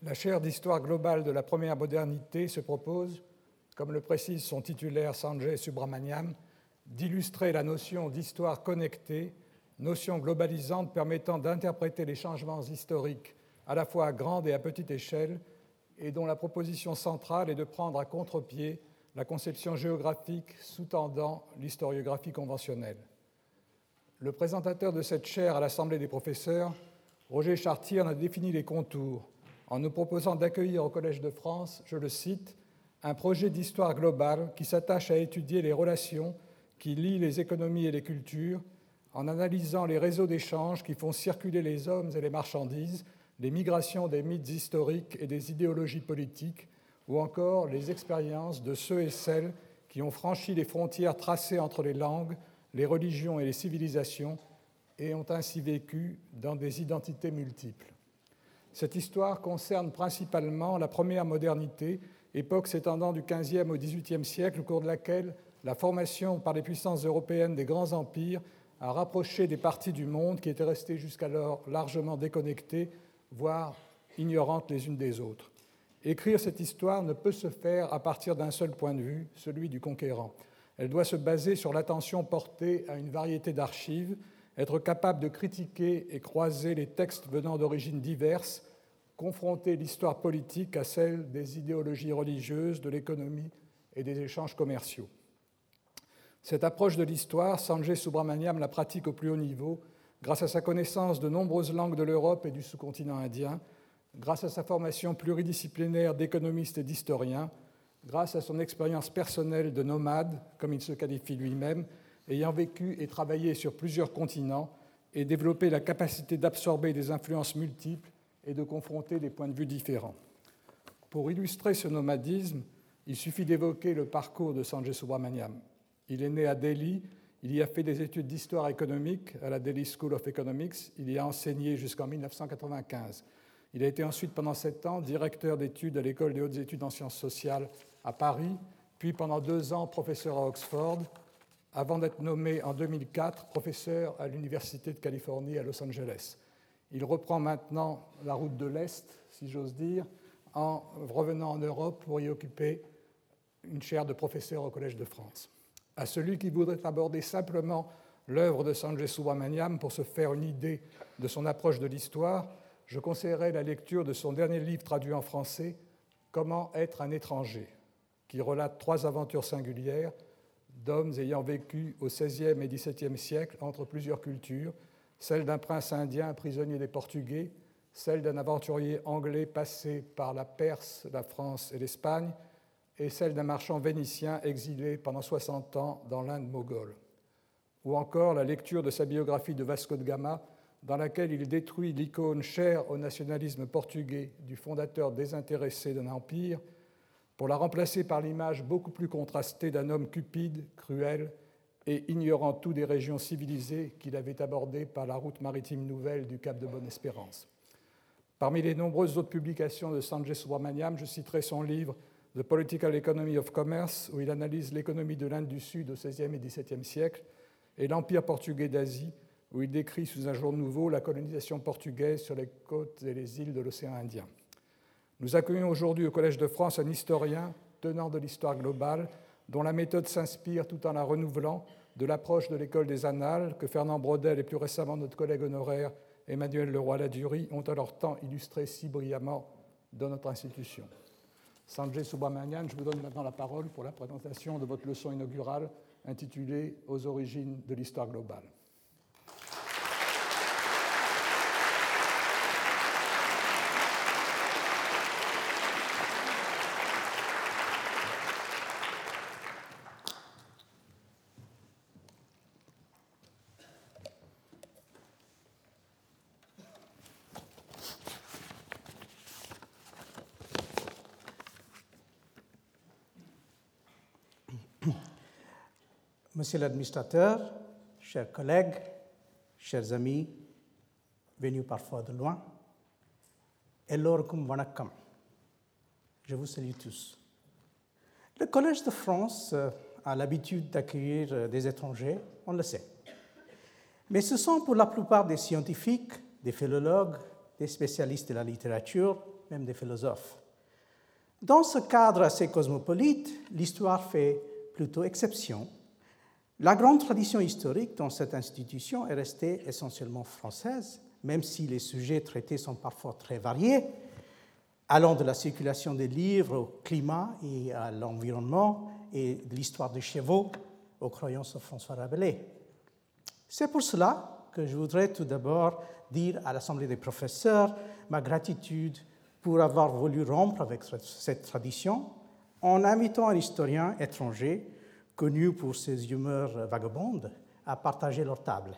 La chaire d'histoire globale de la première modernité se propose, comme le précise son titulaire Sanjay Subrahmanyam, d'illustrer la notion d'histoire connectée, notion globalisante permettant d'interpréter les changements historiques à la fois à grande et à petite échelle, et dont la proposition centrale est de prendre à contre-pied la conception géographique sous-tendant l'historiographie conventionnelle. Le présentateur de cette chaire à l'Assemblée des professeurs, Roger Chartier, en a défini les contours en nous proposant d'accueillir au Collège de France, je le cite, un projet d'histoire globale qui s'attache à étudier les relations qui lient les économies et les cultures en analysant les réseaux d'échanges qui font circuler les hommes et les marchandises, les migrations des mythes historiques et des idéologies politiques, ou encore les expériences de ceux et celles qui ont franchi les frontières tracées entre les langues, les religions et les civilisations et ont ainsi vécu dans des identités multiples. Cette histoire concerne principalement la première modernité, époque s'étendant du XVe au XVIIIe siècle, au cours de laquelle la formation par les puissances européennes des grands empires a rapproché des parties du monde qui étaient restées jusqu'alors largement déconnectées, voire ignorantes les unes des autres. Écrire cette histoire ne peut se faire à partir d'un seul point de vue, celui du conquérant. Elle doit se baser sur l'attention portée à une variété d'archives, être capable de critiquer et croiser les textes venant d'origines diverses, confronter l'histoire politique à celle des idéologies religieuses, de l'économie et des échanges commerciaux. Cette approche de l'histoire, Sanjay Subrahmanyam la pratique au plus haut niveau, grâce à sa connaissance de nombreuses langues de l'Europe et du sous-continent indien, grâce à sa formation pluridisciplinaire d'économiste et d'historien, grâce à son expérience personnelle de nomade, comme il se qualifie lui-même, ayant vécu et travaillé sur plusieurs continents et développé la capacité d'absorber des influences multiples et de confronter des points de vue différents. Pour illustrer ce nomadisme, il suffit d'évoquer le parcours de Sanjay Subrahmanyam. Il est né à Delhi, il y a fait des études d'histoire économique à la Delhi School of Economics, il y a enseigné jusqu'en 1995. Il a été ensuite pendant 7 ans directeur d'études à l'École des hautes études en sciences sociales à Paris, puis pendant 2 ans professeur à Oxford, avant d'être nommé en 2004 professeur à l'Université de Californie à Los Angeles. Il reprend maintenant la route de l'Est, si j'ose dire, en revenant en Europe pour y occuper une chaire de professeur au Collège de France. À celui qui voudrait aborder simplement l'œuvre de Sanjay Subrahmanyam pour se faire une idée de son approche de l'histoire, je conseillerais la lecture de son dernier livre traduit en français, « Comment être un étranger », qui relate 3 aventures singulières d'hommes ayant vécu au XVIe et XVIIe siècle entre plusieurs cultures, celle d'un prince indien prisonnier des Portugais, celle d'un aventurier anglais passé par la Perse, la France et l'Espagne, et celle d'un marchand vénitien exilé pendant 60 ans dans l'Inde moghole. Ou encore la lecture de sa biographie de Vasco de Gama, dans laquelle il détruit l'icône chère au nationalisme portugais du fondateur désintéressé d'un empire, pour la remplacer par l'image beaucoup plus contrastée d'un homme cupide, cruel et ignorant tout des régions civilisées qu'il avait abordées par la route maritime nouvelle du Cap de Bonne-Espérance. Parmi les nombreuses autres publications de Sanjay Subrahmanyam, je citerai son livre « The Political Economy of Commerce », où il analyse l'économie de l'Inde du Sud au XVIe et XVIIe siècle, et l'Empire portugais d'Asie, où il décrit sous un jour nouveau la colonisation portugaise sur les côtes et les îles de l'océan Indien. Nous accueillons aujourd'hui au Collège de France un historien tenant de l'histoire globale, dont la méthode s'inspire, tout en la renouvelant, de l'approche de l'école des Annales que Fernand Braudel et plus récemment notre collègue honoraire Emmanuel Leroy-Ladurie ont à leur temps illustré si brillamment dans notre institution. Sanjay Subrahmanyam, je vous donne maintenant la parole pour la présentation de votre leçon inaugurale intitulée « Aux origines de l'histoire globale ». Monsieur l'administrateur, chers collègues, chers amis, venus parfois de loin, Elorukum Vanakkam. Je vous salue tous. Le Collège de France a l'habitude d'accueillir des étrangers, on le sait. Mais ce sont pour la plupart des scientifiques, des philologues, des spécialistes de la littérature, même des philosophes. Dans ce cadre assez cosmopolite, l'histoire fait plutôt exception. La grande tradition historique dans cette institution est restée essentiellement française, même si les sujets traités sont parfois très variés, allant de la circulation des livres au climat et à l'environnement, et de l'histoire des chevaux aux croyances de François Rabelais. C'est pour cela que je voudrais tout d'abord dire à l'Assemblée des professeurs ma gratitude pour avoir voulu rompre avec cette tradition en invitant un historien étranger connu pour ses humeurs vagabondes à partager leur table.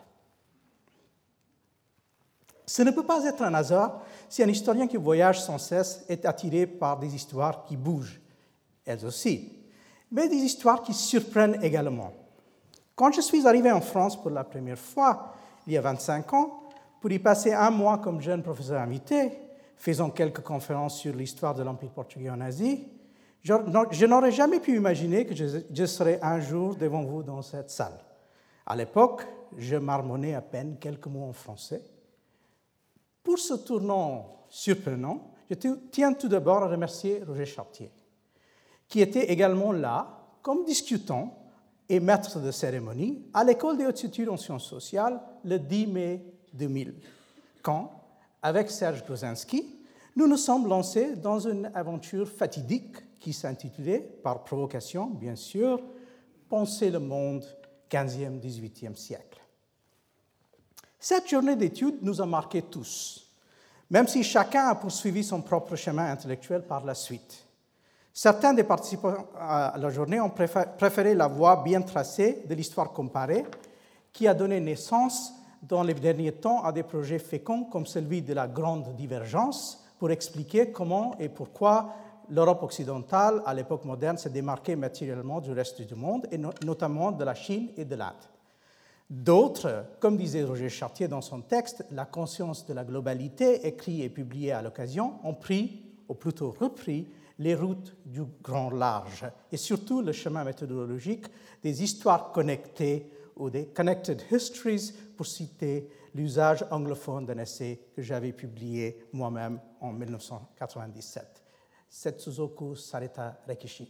Ce ne peut pas être un hasard si un historien qui voyage sans cesse est attiré par des histoires qui bougent, elles aussi, mais des histoires qui surprennent également. Quand je suis arrivé en France pour la première fois, il y a 25 ans, pour y passer un mois comme jeune professeur invité, faisant quelques conférences sur l'histoire de l'Empire portugais en Asie, je n'aurais jamais pu imaginer que je serais un jour devant vous dans cette salle. À l'époque, je marmonnais à peine quelques mots en français. Pour ce tournant surprenant, je tiens tout d'abord à remercier Roger Chartier, qui était également là, comme discutant et maître de cérémonie, à l'École des hautes études en sciences sociales le 10 mai 2000, quand, avec Serge Grozynski, nous nous sommes lancés dans une aventure fatidique qui s'intitulait, par provocation bien sûr, « Penser le monde 15e, 18e siècle ». Cette journée d'études nous a marqués tous, même si chacun a poursuivi son propre chemin intellectuel par la suite. Certains des participants à la journée ont préféré la voie bien tracée de l'histoire comparée, qui a donné naissance dans les derniers temps à des projets féconds comme celui de la Grande Divergence, pour expliquer comment et pourquoi l'Europe occidentale, à l'époque moderne, s'est démarquée matériellement du reste du monde, et notamment de la Chine et de l'Inde. D'autres, comme disait Roger Chartier dans son texte, la conscience de la globalité, écrit et publié à l'occasion, ont pris, ou plutôt repris, les routes du grand large, et surtout le chemin méthodologique des histoires connectées ou des connected histories, pour citer l'usage anglophone d'un essai que j'avais publié moi-même en 1997. Setsuzoku Sareta Rekishi.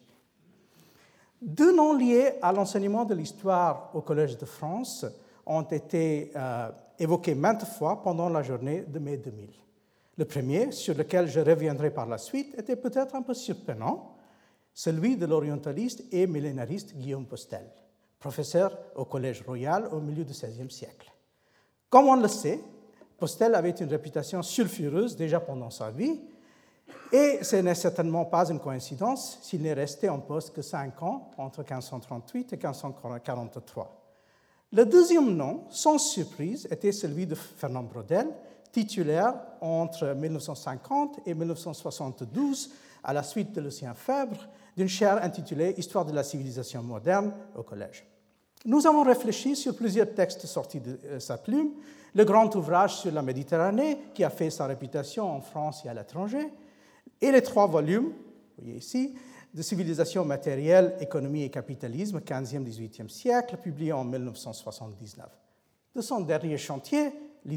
Deux noms liés à l'enseignement de l'histoire au Collège de France ont été évoqués maintes fois pendant la journée de mai 2000. Le premier, sur lequel je reviendrai par la suite, était peut-être un peu surprenant, celui de l'orientaliste et millénariste Guillaume Postel, professeur au Collège Royal au milieu du XVIe siècle. Comme on le sait, Postel avait une réputation sulfureuse déjà pendant sa vie, et ce n'est certainement pas une coïncidence s'il n'est resté en poste que 5 ans, entre 1538 et 1543. Le deuxième nom, sans surprise, était celui de Fernand Braudel, titulaire entre 1950 et 1972, à la suite de Lucien Febvre, d'une chaire intitulée « Histoire de la civilisation moderne » au Collège. Nous avons réfléchi sur plusieurs textes sortis de sa plume, le grand ouvrage sur la Méditerranée, qui a fait sa réputation en France et à l'étranger, et les 3 volumes, vous voyez ici, de Civilisation matérielle, économie et capitalisme, 15e-18e siècle, publiés en 1979. De son dernier chantier,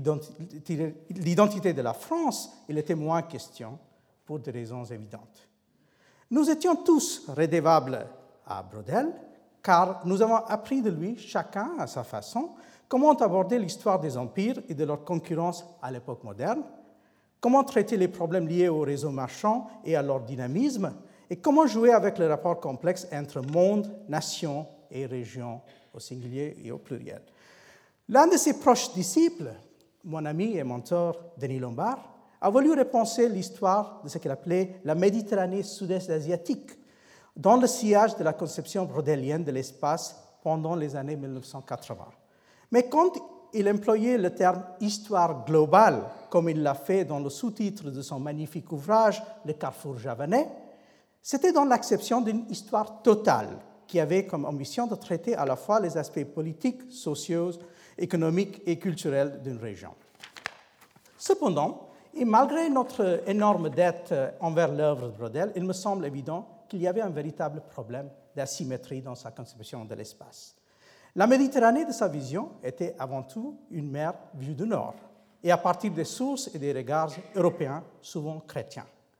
l'identité de la France, il était moins question, pour des raisons évidentes. Nous étions tous redevables à Braudel, car nous avons appris de lui, chacun à sa façon, comment aborder l'histoire des empires et de leur concurrence à l'époque moderne, comment traiter les problèmes liés aux réseaux marchands et à leur dynamisme, et comment jouer avec le rapport complexe entre monde, nation et région, au singulier et au pluriel. L'un de ses proches disciples, mon ami et mentor Denis Lombard, a voulu repenser l'histoire de ce qu'il appelait la Méditerranée sud-est asiatique, dans le sillage de la conception braudelienne de l'espace pendant les années 1980. Mais quand il employait le terme « histoire globale », comme il l'a fait dans le sous-titre de son magnifique ouvrage « Le carrefour javanais », c'était dans l'acception d'une histoire totale qui avait comme ambition de traiter à la fois les aspects politiques, sociaux, économiques et culturels d'une région. Cependant, et malgré notre énorme dette envers l'œuvre de Braudel, il me semble évident qu'il y avait un véritable problème d'asymétrie dans sa conception de l'espace. La Méditerranée, de sa vision, était avant tout une mer vue du nord, et à partir des sources et des regards européens, souvent chrétiens.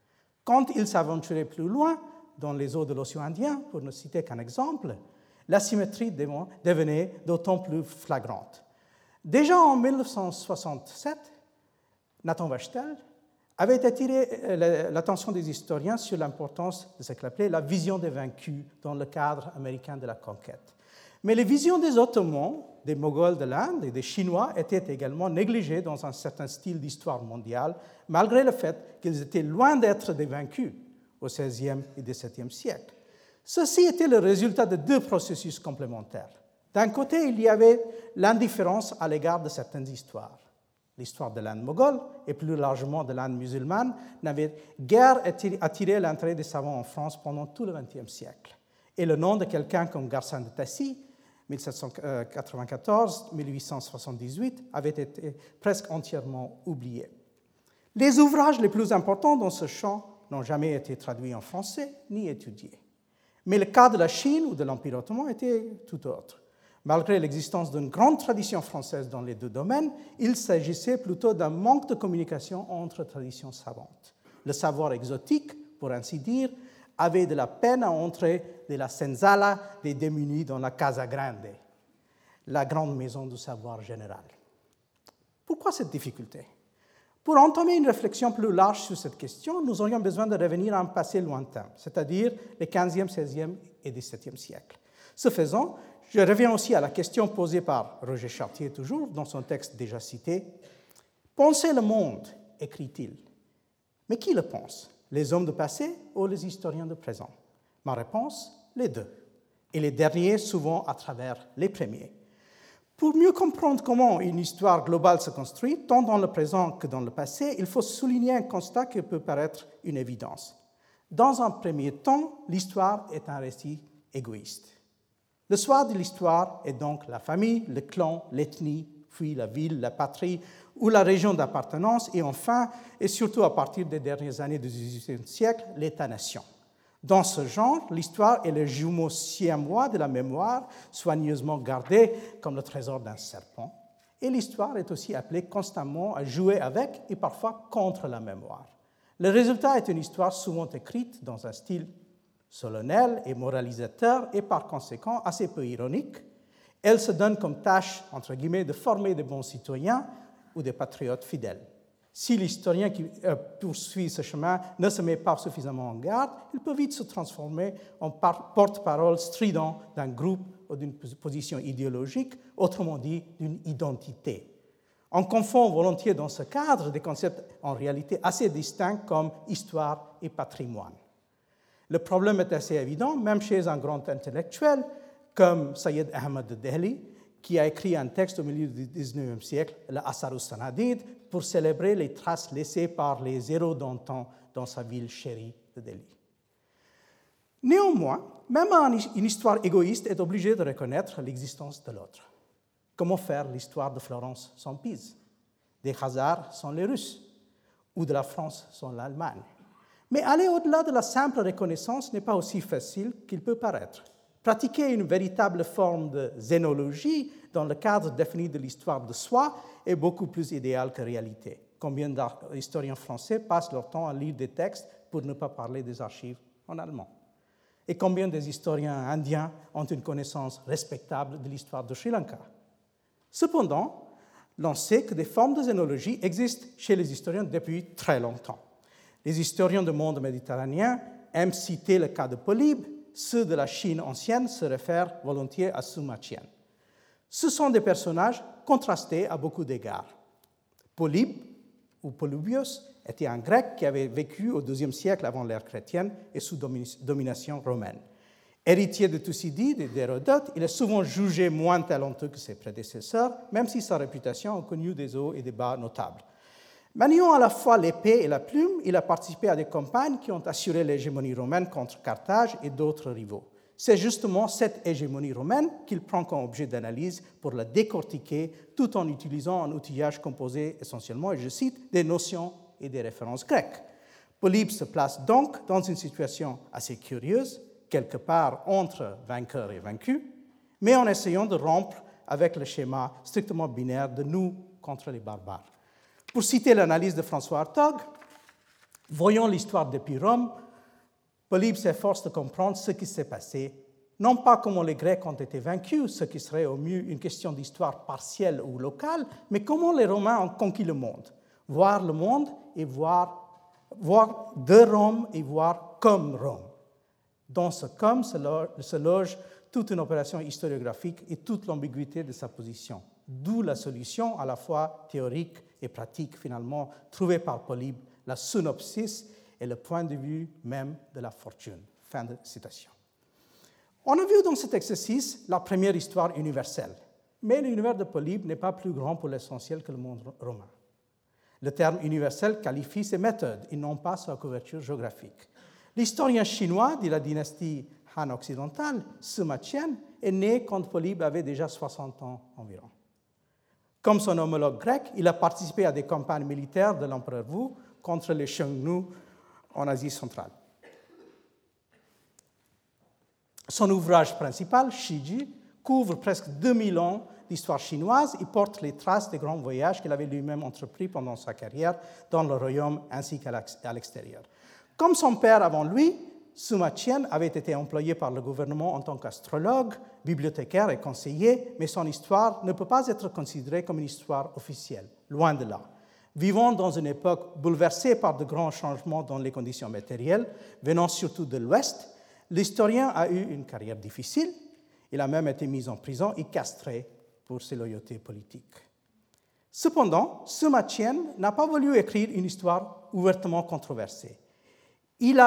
Quand ils s'aventuraient plus loin, dans les eaux de l'océan Indien, pour ne citer qu'un exemple, l'asymétrie devenait d'autant plus flagrante. Déjà en 1967, Nathan Wachtel avait attiré l'attention des historiens sur l'importance de ce qu'il appelait la vision des vaincus dans le cadre américain de la conquête. Mais les visions des Ottomans, des Moghols de l'Inde et des Chinois étaient également négligées dans un certain style d'histoire mondiale, malgré le fait qu'ils étaient loin d'être des vaincus au XVIe et XVIIe siècle. Ceci était le résultat de deux processus complémentaires. D'un côté, il y avait l'indifférence à l'égard de certaines histoires. L'histoire de l'Inde moghole et plus largement de l'Inde musulmane n'avait guère attiré l'intérêt des savants en France pendant tout le XXe siècle. Et le nom de quelqu'un comme Garçon de Tassy, 1794-1878, avait été presque entièrement oublié. Les ouvrages les plus importants dans ce champ n'ont jamais été traduits en français ni étudiés. Mais le cas de la Chine ou de l'Empire ottoman était tout autre. Malgré l'existence d'une grande tradition française dans les deux domaines, il s'agissait plutôt d'un manque de communication entre traditions savantes. Le savoir exotique, pour ainsi dire, avait de la peine à entrer de la senzala des démunis dans la Casa Grande, la grande maison du savoir général. Pourquoi cette difficulté ? Pour entamer une réflexion plus large sur cette question, nous aurions besoin de revenir à un passé lointain, c'est-à-dire les XVe, XVIe et XVIIe siècles. Ce faisant, je reviens aussi à la question posée par Roger Chartier, toujours, dans son texte déjà cité. « Penser le monde », écrit-il. Mais qui le pense ? Les hommes du passé ou les historiens du présent ? Ma réponse, les deux. Et les derniers, souvent à travers les premiers. Pour mieux comprendre comment une histoire globale se construit, tant dans le présent que dans le passé, il faut souligner un constat qui peut paraître une évidence. Dans un premier temps, l'histoire est un récit égoïste. Le soir de l'histoire est donc la famille, le clan, l'ethnie, puis la ville, la patrie ou la région d'appartenance, et enfin, et surtout à partir des dernières années du XVIIIe siècle, l'État-nation. Dans ce genre, l'histoire est le jumeau siamois de la mémoire, soigneusement gardé comme le trésor d'un serpent. Et l'histoire est aussi appelée constamment à jouer avec et parfois contre la mémoire. Le résultat est une histoire souvent écrite dans un style solennel et moralisateur et par conséquent assez peu ironique. Elle se donne comme tâche, entre guillemets, de former de bons citoyens ou des patriotes fidèles. Si l'historien qui poursuit ce chemin ne se met pas suffisamment en garde, il peut vite se transformer en porte-parole strident d'un groupe ou d'une position idéologique, autrement dit, d'une identité. On confond volontiers dans ce cadre des concepts en réalité assez distincts comme histoire et patrimoine. Le problème est assez évident, même chez un grand intellectuel comme Sayyid Ahmad de Delhi, qui a écrit un texte au milieu du XIXe siècle, le Asar Sanadid, pour célébrer les traces laissées par les héros d'antan dans sa ville chérie de Delhi. Néanmoins, même une histoire égoïste est obligée de reconnaître l'existence de l'autre. Comment faire l'histoire de Florence sans Pise, des Khazars sans les Russes, ou de la France sans l'Allemagne? Mais aller au-delà de la simple reconnaissance n'est pas aussi facile qu'il peut paraître. Pratiquer une véritable forme de zénologie dans le cadre défini de l'histoire de soi est beaucoup plus idéal que réalité. Combien d'historiens français passent leur temps à lire des textes pour ne pas parler des archives en allemand? Et combien des historiens indiens ont une connaissance respectable de l'histoire de Sri Lanka? Cependant, l'on sait que des formes de zénologie existent chez les historiens depuis très longtemps. Les historiens du monde méditerranéen aiment citer le cas de Polybe. Ceux de la Chine ancienne se réfèrent volontiers à Suma Qian. Ce sont des personnages contrastés à beaucoup d'égards. Polybe, ou Polybios, était un Grec qui avait vécu au IIe siècle avant l'ère chrétienne et sous domination romaine. Héritier de Thucydide et d'Hérodote, il est souvent jugé moins talentueux que ses prédécesseurs, même si sa réputation a connu des hauts et des bas notables. Maniant à la fois l'épée et la plume, il a participé à des campagnes qui ont assuré l'hégémonie romaine contre Carthage et d'autres rivaux. C'est justement cette hégémonie romaine qu'il prend comme objet d'analyse pour la décortiquer, tout en utilisant un outillage composé essentiellement, et je cite, des notions et des références grecques. Polybe se place donc dans une situation assez curieuse, quelque part entre vainqueur et vaincu, mais en essayant de rompre avec le schéma strictement binaire de nous contre les barbares. Pour citer l'analyse de François Hartog, Voyons l'histoire depuis Rome. Polybe s'efforce de comprendre ce qui s'est passé, non pas comment les Grecs ont été vaincus, ce qui serait au mieux une question d'histoire partielle ou locale, mais comment les Romains ont conquis le monde. Voir le monde et voir de Rome et voir comme Rome. Dans ce comme se loge toute une opération historiographique et toute l'ambiguïté de sa position. D'où la solution à la fois théorique et pratique finalement trouvée par Polybe, la synopsis et le point de vue même de la fortune. Fin de citation. On a vu dans cet exercice la première histoire universelle, mais l'univers de Polybe n'est pas plus grand pour l'essentiel que le monde romain. Le terme universel qualifie ses méthodes et non pas sa couverture géographique. L'historien chinois de la dynastie Han occidentale, Sima Qian, est né quand Polybe avait déjà 60 ans environ. Comme son homologue grec, il a participé à des campagnes militaires de l'empereur Wu contre les Xiongnu en Asie centrale. Son ouvrage principal, Shiji, couvre presque 2000 ans d'histoire chinoise et porte les traces des grands voyages qu'il avait lui-même entrepris pendant sa carrière dans le royaume ainsi qu'à l'extérieur. Comme son père avant lui, Sima Qian avait été employé par le gouvernement en tant qu'astrologue, bibliothécaire et conseiller, mais son histoire ne peut pas être considérée comme une histoire officielle, loin de là. Vivant dans une époque bouleversée par de grands changements dans les conditions matérielles, venant surtout de l'Ouest, l'historien a eu une carrière difficile. Il a même été mis en prison et castré pour ses loyautés politiques. Cependant, Sima Qian n'a pas voulu écrire une histoire ouvertement controversée. Il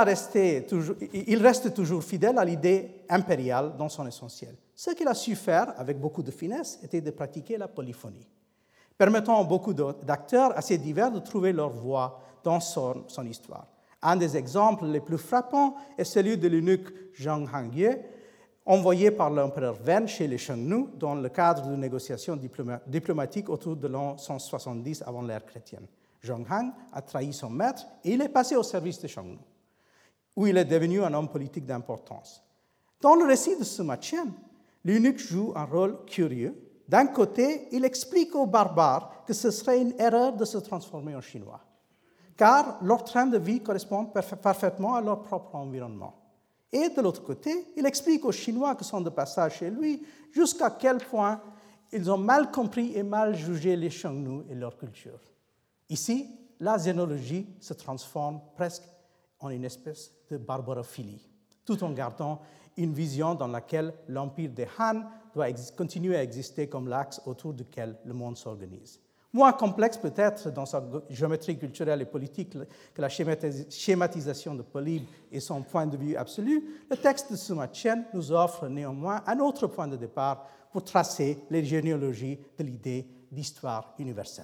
reste toujours fidèle à l'idée impériale dans son essentiel. Ce qu'il a su faire, avec beaucoup de finesse, était de pratiquer la polyphonie, permettant à beaucoup d'acteurs assez divers de trouver leur voix dans son histoire. Un des exemples les plus frappants est celui de l'eunuque Zhang Hangye, envoyé par l'empereur Wen chez les Xiongnu dans le cadre de négociations diplomatiques autour de l'an 170 avant l'ère chrétienne. Zhang Han a trahi son maître et il est passé au service des Xiongnu, où il est devenu un homme politique d'importance. Dans le récit de Sima Qian, l'eunuque joue un rôle curieux. D'un côté, il explique aux barbares que ce serait une erreur de se transformer en Chinois, car leur train de vie correspond parfaitement à leur propre environnement. Et de l'autre côté, il explique aux Chinois qui sont de passage chez lui jusqu'à quel point ils ont mal compris et mal jugé les Xiongnu et leur culture. Ici, la xénologie se transforme presque en une espèce de barbarophilie, tout en gardant une vision dans laquelle l'empire des Han doit continuer à exister comme l'axe autour duquel le monde s'organise. Moins complexe peut-être dans sa géométrie culturelle et politique que la schématisation de Polybe et son point de vue absolu, le texte de Sima Qian nous offre néanmoins un autre point de départ pour tracer les généalogies de l'idée d'histoire universelle.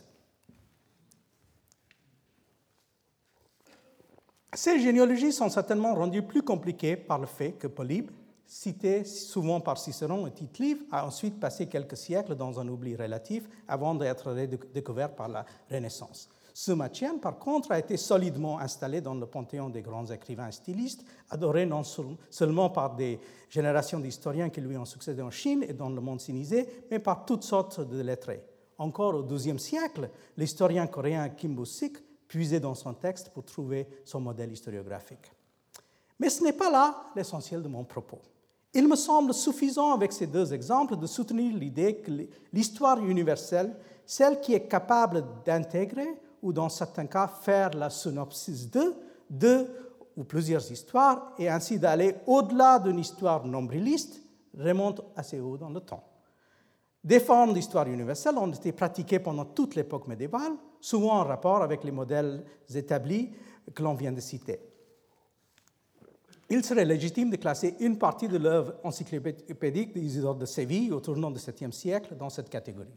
Ces généalogies sont certainement rendues plus compliquées par le fait que Polybe, cité souvent par Cicéron et Tite-Live, a ensuite passé quelques siècles dans un oubli relatif avant d'être redécouvert par la Renaissance. Sima Qian, par contre, a été solidement installé dans le panthéon des grands écrivains stylistes, adoré non seulement par des générations d'historiens qui lui ont succédé en Chine et dans le monde sinisé, mais par toutes sortes de lettrés. Encore au XIIe siècle, l'historien coréen Kim Bu-sik puisait dans son texte pour trouver son modèle historiographique. Mais ce n'est pas là l'essentiel de mon propos. Il me semble suffisant avec ces deux exemples de soutenir l'idée que l'histoire universelle, celle qui est capable d'intégrer ou dans certains cas faire la synopsis de deux ou plusieurs histoires et ainsi d'aller au-delà d'une histoire nombriliste, remonte assez haut dans le temps. Des formes d'histoire universelle ont été pratiquées pendant toute l'époque médiévale, souvent en rapport avec les modèles établis que l'on vient de citer. Il serait légitime de classer une partie de l'œuvre encyclopédique d'Isidore de Séville au tournant du 7e siècle dans cette catégorie.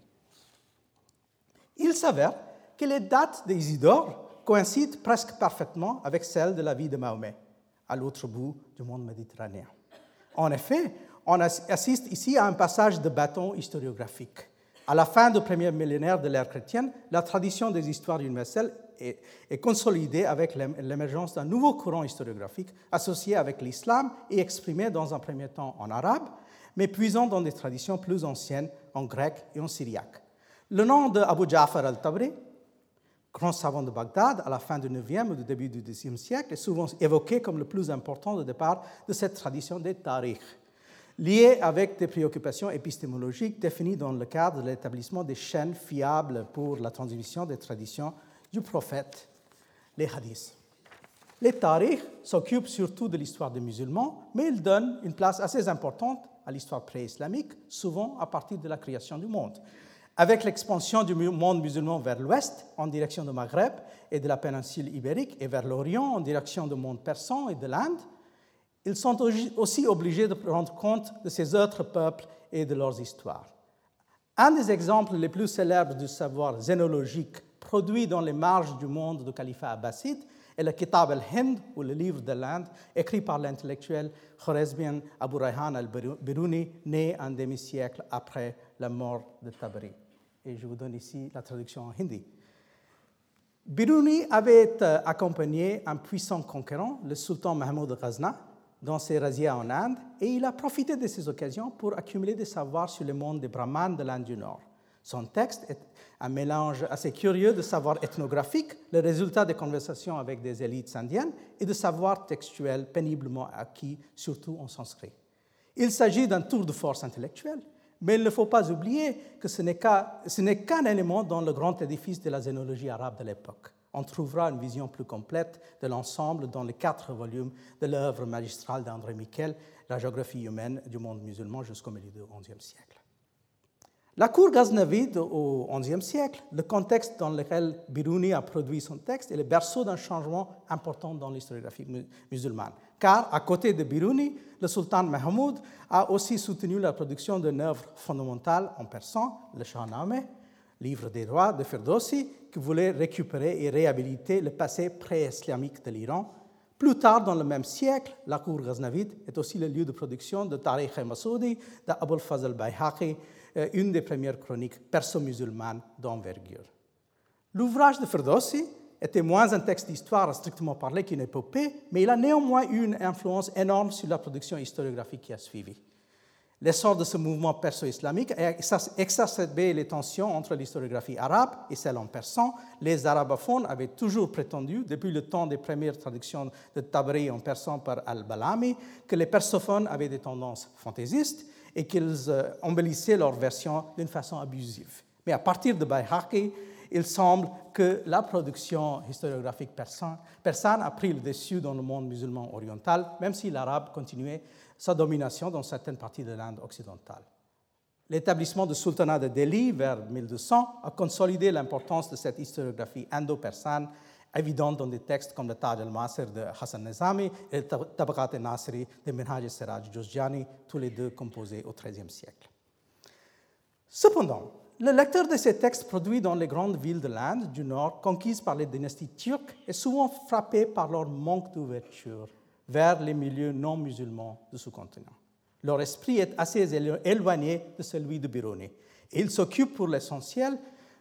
Il s'avère que les dates d'Isidore coïncident presque parfaitement avec celles de la vie de Mahomet, à l'autre bout du monde méditerranéen. En effet, on assiste ici à un passage de bâton historiographique. À la fin du premier millénaire de l'ère chrétienne, la tradition des histoires universelles est consolidée avec l'émergence d'un nouveau courant historiographique associé avec l'islam et exprimé dans un premier temps en arabe, mais puisant dans des traditions plus anciennes en grec et en syriaque. Le nom de Abu Ja'far al-Tabri grand savant de Bagdad à la fin du 9e ou du début du 10e siècle, est souvent évoqué comme le plus important au départ de cette tradition des tarikhs, liée avec des préoccupations épistémologiques définies dans le cadre de l'établissement des chaînes fiables pour la transmission des traditions du prophète, les hadiths. Les tarikhs s'occupent surtout de l'histoire des musulmans, mais ils donnent une place assez importante à l'histoire pré-islamique, souvent à partir de la création du monde. Avec l'expansion du monde musulman vers l'ouest, en direction du Maghreb et de la péninsule ibérique, et vers l'Orient, en direction du monde persan et de l'Inde, ils sont aussi obligés de prendre compte de ces autres peuples et de leurs histoires. Un des exemples les plus célèbres du savoir zénologique produit dans les marges du monde du califat abbasside est le Kitab al-Hind, ou le livre de l'Inde, écrit par l'intellectuel khorezmien Abu Rayhan al-Biruni, né un demi-siècle après la mort de Tabari. Et je vous donne ici la traduction en hindi. Biruni avait accompagné un puissant conquérant, le sultan Mahmoud Ghazna, dans ses razzias en Inde, et il a profité de ces occasions pour accumuler des savoirs sur le monde des brahmanes de l'Inde du Nord. Son texte est un mélange assez curieux de savoir ethnographique, le résultat des conversations avec des élites indiennes, et de savoir textuel péniblement acquis, surtout en sanskrit. Il s'agit d'un tour de force intellectuel, mais il ne faut pas oublier que ce n'est qu'un élément dans le grand édifice de la zénologie arabe de l'époque. On trouvera une vision plus complète de l'ensemble dans les 4 volumes de l'œuvre magistrale d'André Miquel, La géographie humaine du monde musulman jusqu'au milieu du XIe siècle. La cour ghaznavide au XIe siècle, le contexte dans lequel Biruni a produit son texte, est le berceau d'un changement important dans l'historiographie musulmane. Car, à côté de Biruni, le sultan Mahmoud a aussi soutenu la production d'une œuvre fondamentale en persan, le Shahnameh, livre des droits de Ferdowsi, qui voulait récupérer et réhabiliter le passé pré-islamique de l'Iran. Plus tard, dans le même siècle, la cour ghaznavide est aussi le lieu de production de Tarikh al-Masoudi d'Abul Fazl Bayhaqi, une des premières chroniques perso-musulmanes d'envergure. L'ouvrage de Ferdowsi était moins un texte d'histoire strictement parlé qu'une épopée, mais il a néanmoins eu une influence énorme sur la production historiographique qui a suivi. L'essor de ce mouvement perso-islamique a exacerbé les tensions entre l'historiographie arabe et celle en persan. Les arabophones avaient toujours prétendu, depuis le temps des premières traductions de Tabari en persan par al-Balami, que les persophones avaient des tendances fantaisistes et qu'ils embellissaient leur version d'une façon abusive. Mais à partir de Bayhaqi, il semble que la production historiographique persane a pris le dessus dans le monde musulman oriental, même si l'arabe continuait sa domination dans certaines parties de l'Inde occidentale. L'établissement du sultanat de Delhi vers 1200 a consolidé l'importance de cette historiographie indo-persane, évidente dans des textes comme le Taj al-Masir de Hassan Nizami et le Tabaqat al-Nasri de Minhaj al-Siraj Juzjani, tous les deux composés au XIIIe siècle. Cependant, le lecteur de ces textes produits dans les grandes villes de l'Inde du Nord, conquises par les dynasties turques, est souvent frappé par leur manque d'ouverture vers les milieux non musulmans du sous-continent. Leur esprit est assez éloigné de celui de Biruni. Et ils s'occupent pour l'essentiel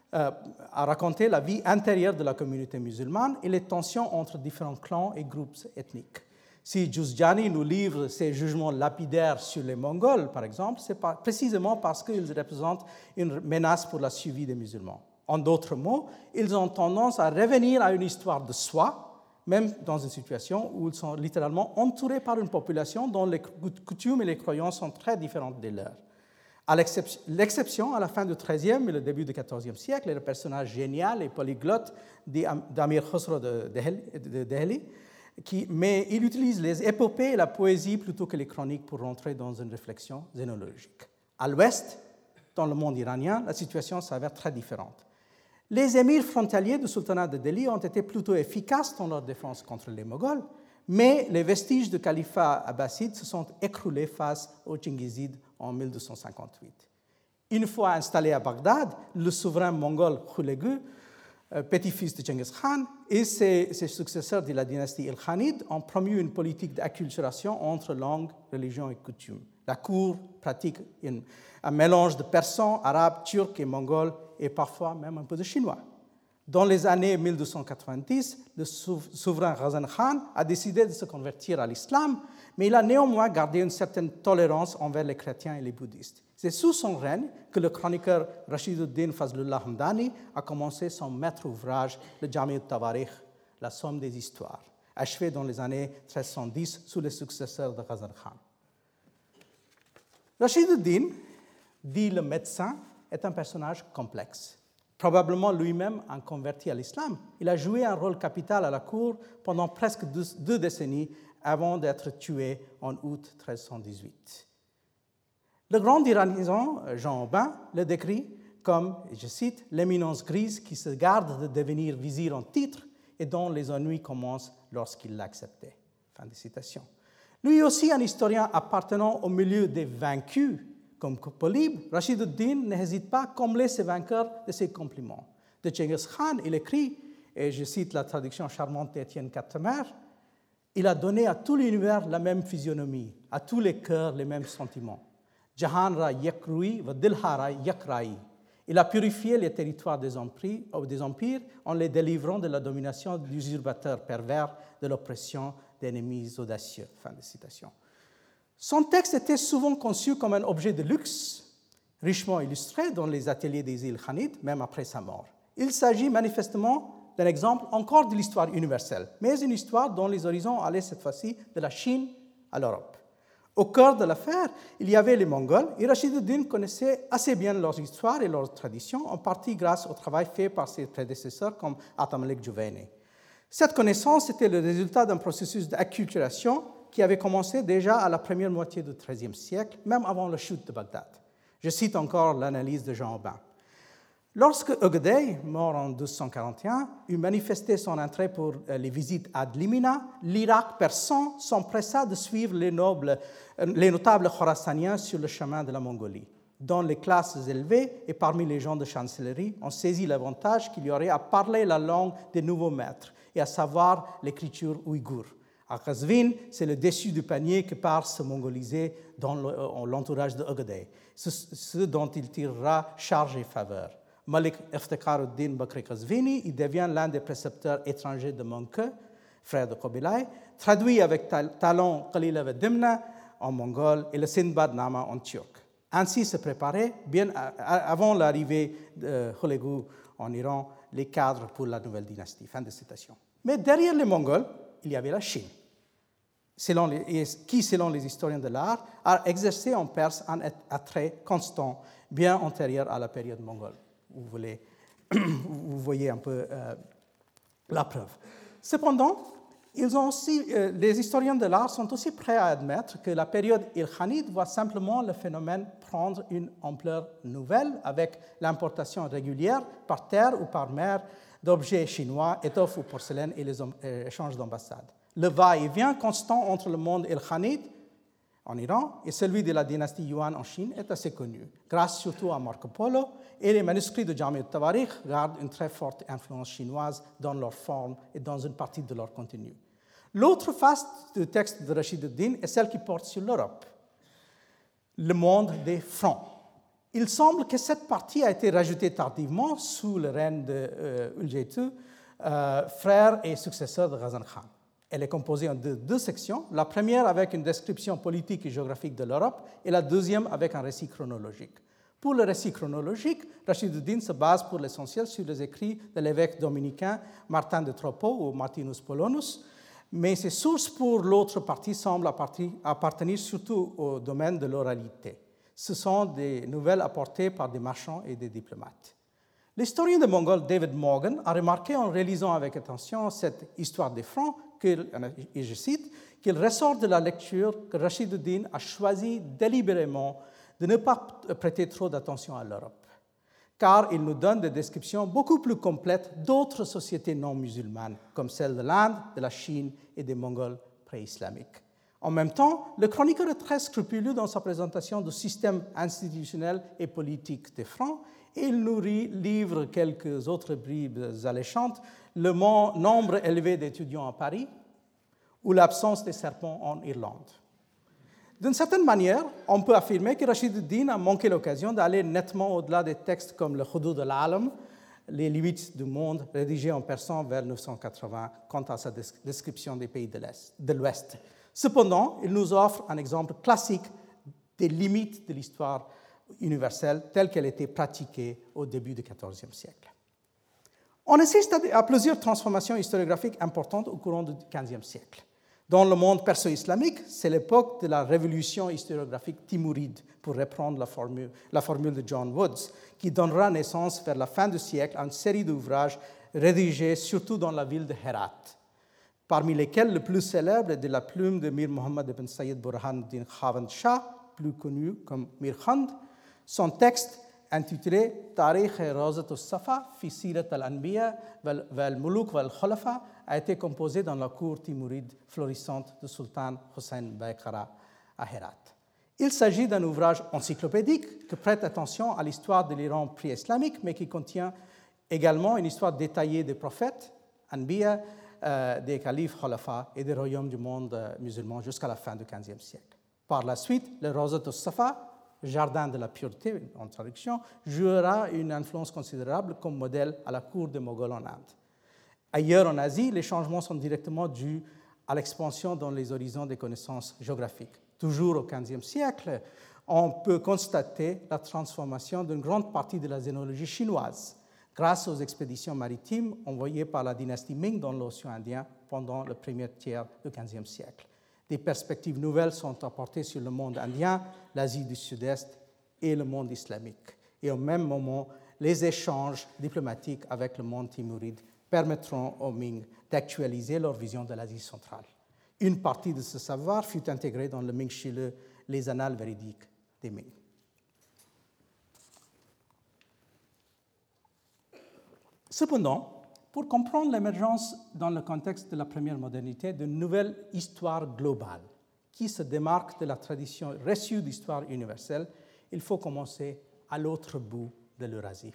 à raconter la vie intérieure de la communauté musulmane et les tensions entre différents clans et groupes ethniques. Si Juzjani nous livre ses jugements lapidaires sur les Mongols, par exemple, c'est précisément parce qu'ils représentent une menace pour la survie des musulmans. En d'autres mots, ils ont tendance à revenir à une histoire de soi, même dans une situation où ils sont littéralement entourés par une population dont les coutumes et les croyances sont très différentes des leurs. L'exception, à la fin du XIIIe et le début du XIVe siècle, est le personnage génial et polyglotte d'Amir Khosrow de Delhi, mais il utilise les épopées et la poésie plutôt que les chroniques pour rentrer dans une réflexion zénologique. À l'ouest, dans le monde iranien, la situation s'avère très différente. Les émirs frontaliers du sultanat de Delhi ont été plutôt efficaces dans leur défense contre les Moghols, mais les vestiges du califat abbasside se sont écroulés face aux Tchingizides en 1258. Une fois installé à Bagdad, le souverain mongol Khulegu, petit-fils de Genghis Khan, et ses successeurs de la dynastie Ilkhanide ont promu une politique d'acculturation entre langue, religion et coutume. La cour pratique un mélange de persan, arabe, turc et mongol, et parfois même un peu de chinois. Dans les années 1290, le souverain Ghazan Khan a décidé de se convertir à l'islam, mais il a néanmoins gardé une certaine tolérance envers les chrétiens et les bouddhistes. C'est sous son règne que le chroniqueur Rashiduddin Fazlullah Hamdani a commencé son maître ouvrage, le Jami' al-Tawarikh, la somme des histoires, achevé dans les années 1310 sous les successeurs de Ghazan Khan. Rashiduddin, dit le médecin, est un personnage complexe. Probablement lui-même un converti à l'islam. Il a joué un rôle capital à la cour pendant presque 2 décennies avant d'être tué en août 1318. Le grand tyrannisant Jean Aubin le décrit comme, je cite, « l'éminence grise qui se garde de devenir vizir en titre et dont les ennuis commencent lorsqu'il l'acceptait. » Fin de citation. Lui aussi, un historien appartenant au milieu des vaincus, comme Polybe, Rashiduddin n'hésite pas à combler ses vainqueurs de ses compliments. De Genghis Khan, il écrit, et je cite la traduction charmante d'Étienne Quatemer, « Il a donné à tout l'univers la même physionomie, à tous les cœurs les mêmes sentiments. Jahan ra yakrui va dilhara yakrai. » Il a purifié les territoires des empires en les délivrant de la domination d'usurpateurs pervers, de l'oppression d'ennemis audacieux. Fin de citation. Son texte était souvent conçu comme un objet de luxe, richement illustré dans les ateliers des îles Khanid, même après sa mort. Il s'agit manifestement d'un exemple encore de l'histoire universelle, mais une histoire dont les horizons allaient cette fois-ci de la Chine à l'Europe. Au cœur de l'affaire, il y avait les Mongols, et Rashiduddin connaissait assez bien leur histoire et leurs traditions, en partie grâce au travail fait par ses prédécesseurs comme Atamalik Juvayni. Cette connaissance était le résultat d'un processus d'acculturation qui avait commencé déjà à la première moitié du XIIIe siècle, même avant la chute de Bagdad. Je cite encore l'analyse de Jean Aubin. Lorsque Ögedei, mort en 1241, eut manifesté son intérêt pour les visites à Dlimina, l'Irak persan s'empressa de suivre les notables khorassaniens sur le chemin de la Mongolie. Dans les classes élevées et parmi les gens de chancellerie, on saisit l'avantage qu'il y aurait à parler la langue des nouveaux maîtres et à savoir l'écriture ouïghour. À Qazvin, c'est le dessus du panier que part se mongoliser dans l'entourage de Ögedei, ce dont il tirera charge et faveur. Malik Iftikhar-ud-Din Bakri Qazvini, il devient l'un des précepteurs étrangers de Möngke, frère de Kubilai, traduit avec talent Qalila Dimna en mongol et le Sindbad Nama en turc. Ainsi se préparaient, bien avant l'arrivée de Hulagu en Iran, les cadres pour la nouvelle dynastie. Fin de citation. Mais derrière les Mongols, il y avait la Chine, qui, selon les historiens de l'art, a exercé en Perse un attrait constant, bien antérieur à la période mongole. Vous voyez un peu la preuve. Cependant, les historiens de l'art sont aussi prêts à admettre que la période ilkhanide voit simplement le phénomène prendre une ampleur nouvelle avec l'importation régulière par terre ou par mer d'objets chinois, étoffes ou porcelaine et les échanges d'ambassades. Le va-et-vient constant entre le monde ilkhanide en Iran et celui de la dynastie Yuan en Chine est assez connu, grâce surtout à Marco Polo, et les manuscrits de Jami' al-Tawarikh gardent une très forte influence chinoise dans leur forme et dans une partie de leur contenu. L'autre face du texte de Rashiduddin est celle qui porte sur l'Europe, le monde des Francs. Il semble que cette partie a été rajoutée tardivement sous le règne de Ülceytü, frère et successeur de Ghazan Khan. Elle est composée en deux sections, la première avec une description politique et géographique de l'Europe et la deuxième avec un récit chronologique. Pour le récit chronologique, Rashiduddin se base pour l'essentiel sur les écrits de l'évêque dominicain Martin de Tropos ou Martinus Polonus, mais ses sources pour l'autre partie semblent appartenir surtout au domaine de l'oralité. Ce sont des nouvelles apportées par des marchands et des diplomates. L'historien de Mongol David Morgan a remarqué en réalisant avec attention cette histoire des Francs, et je cite, qu'il ressort de la lecture que Rashiduddin a choisi délibérément de ne pas prêter trop d'attention à l'Europe, car il nous donne des descriptions beaucoup plus complètes d'autres sociétés non musulmanes, comme celle de l'Inde, de la Chine et des Mongols pré-islamiques. En même temps, le chroniqueur est très scrupuleux dans sa présentation du système institutionnel et politique des Francs, et il nous livre quelques autres bribes alléchantes, le nombre élevé d'étudiants à Paris ou l'absence des serpents en Irlande. D'une certaine manière, on peut affirmer que Rashiduddin a manqué l'occasion d'aller nettement au-delà des textes comme le Hudud al-Alam Les limites du monde, rédigé en persan vers 980, quant à sa description des pays de l'Ouest. Cependant, il nous offre un exemple classique des limites de l'histoire universelle telle qu'elle était pratiquée au début du XIVe siècle. On assiste à plusieurs transformations historiographiques importantes au cours du XVe siècle. Dans le monde perso-islamique, c'est l'époque de la révolution historiographique timouride, pour reprendre la formule de John Woods, qui donnera naissance vers la fin du siècle à une série d'ouvrages rédigés surtout dans la ville de Herat, parmi lesquels le plus célèbre est de la plume de Mir Mohammad ibn Sayyid Burhanuddin Khawand Shah, plus connu comme Mir Khand. Son texte intitulé Tarikh Rawzat al-Safa fi Sirat al-Anbiya wal-Muluk wal-Khulafa a été composé dans la cour timouride florissante du sultan Hussein Baykara à Herat. Il s'agit d'un ouvrage encyclopédique qui prête attention à l'histoire de l'Iran pré-islamique, mais qui contient également une histoire détaillée des prophètes, Anbiya, des califes Khulafa et des royaumes du monde musulman jusqu'à la fin du XVe siècle. Par la suite, le Rawzat al-Safa, Jardin de la pureté, en traduction, jouera une influence considérable comme modèle à la cour des Moghols en Inde. Ailleurs en Asie, les changements sont directement dus à l'expansion dans les horizons des connaissances géographiques. Toujours au XVe siècle, on peut constater la transformation d'une grande partie de la zénologie chinoise grâce aux expéditions maritimes envoyées par la dynastie Ming dans l'océan Indien pendant le premier tiers du XVe siècle. Des perspectives nouvelles sont apportées sur le monde indien, l'Asie du Sud-Est et le monde islamique. Et au même moment, les échanges diplomatiques avec le monde timouride permettront aux Ming d'actualiser leur vision de l'Asie centrale. Une partie de ce savoir fut intégrée dans le Ming Shile, les annales véridiques des Ming. Cependant, pour comprendre l'émergence dans le contexte de la première modernité d'une nouvelle histoire globale qui se démarque de la tradition reçue d'histoire universelle, il faut commencer à l'autre bout de l'Eurasie.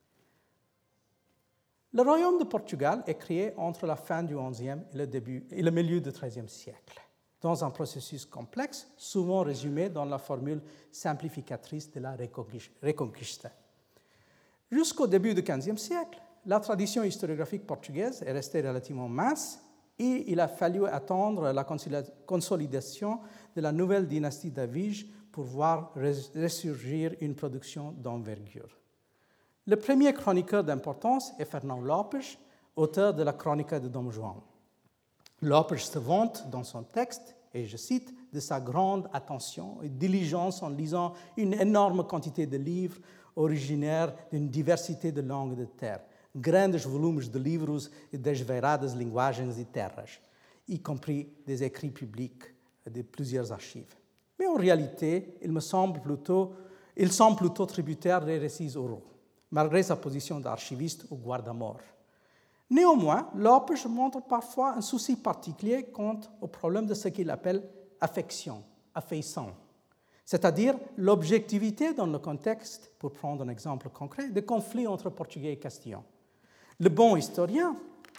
Le royaume de Portugal est créé entre la fin du XIe et le milieu du XIIIe siècle, dans un processus complexe, souvent résumé dans la formule simplificatrice de la Reconquista. Jusqu'au début du XVe siècle, la tradition historiographique portugaise est restée relativement mince et il a fallu attendre la consolidation de la nouvelle dynastie d'Aviges pour voir ressurgir une production d'envergure. Le premier chroniqueur d'importance est Fernão Lopes, auteur de la Chronique de Dom João. Lopes se vante dans son texte, et je cite, de sa grande attention et diligence en lisant une énorme quantité de livres originaires d'une diversité de langues de terre, grandes volumes de livros e das variadas linguagens e terras, y compris des écrits publics de plusieurs archives. Mais en réalité, il semble plutôt tributaire des récits oraux, malgré sa position d'archiviste ou garde-à-mort. Néanmoins, Lopes montre parfois un souci particulier quant au problème de ce qu'il appelle affection, c'est-à-dire l'objectivité dans le contexte, pour prendre un exemple concret, des conflits entre Portugais et Castillans. Le bon historien,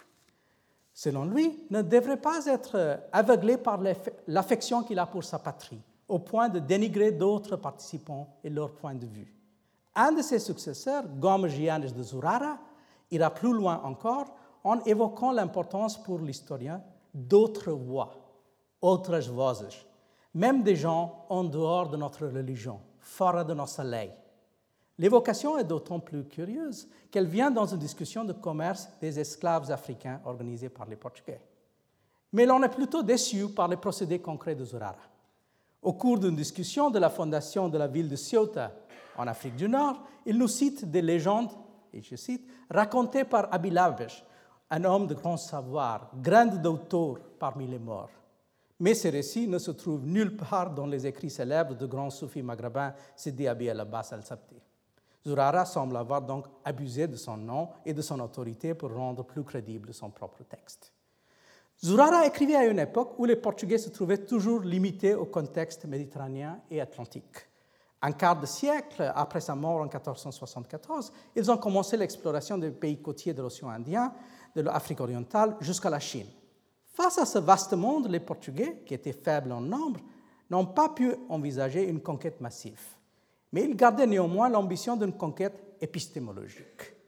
selon lui, ne devrait pas être aveuglé par l'affection qu'il a pour sa patrie, au point de dénigrer d'autres participants et leur point de vue. Un de ses successeurs, Gomes Gianes de Zurara, ira plus loin encore en évoquant l'importance pour l'historien d'autres voix, outras vozes, même des gens en dehors de notre religion, fora de nossa lei. L'évocation est d'autant plus curieuse qu'elle vient dans une discussion de commerce des esclaves africains organisée par les Portugais. Mais l'on est plutôt déçu par les procédés concrets de Zurara. Au cours d'une discussion de la fondation de la ville de Ceuta, en Afrique du Nord, il nous cite des légendes, et je cite, racontées par Abilaves, un homme de grand savoir, grand douteur parmi les morts. Mais ces récits ne se trouvent nulle part dans les écrits célèbres de grands soufis maghrébins Sidi Abi al-Abbas al-Sabti. Zurara semble avoir donc abusé de son nom et de son autorité pour rendre plus crédible son propre texte. Zurara écrivait à une époque où les Portugais se trouvaient toujours limités au contexte méditerranéen et atlantique. Un quart de siècle après sa mort en 1474, ils ont commencé l'exploration des pays côtiers de l'océan Indien, de l'Afrique orientale jusqu'à la Chine. Face à ce vaste monde, les Portugais, qui étaient faibles en nombre, n'ont pas pu envisager une conquête massive. Mais ils gardaient néanmoins l'ambition d'une conquête épistémologique.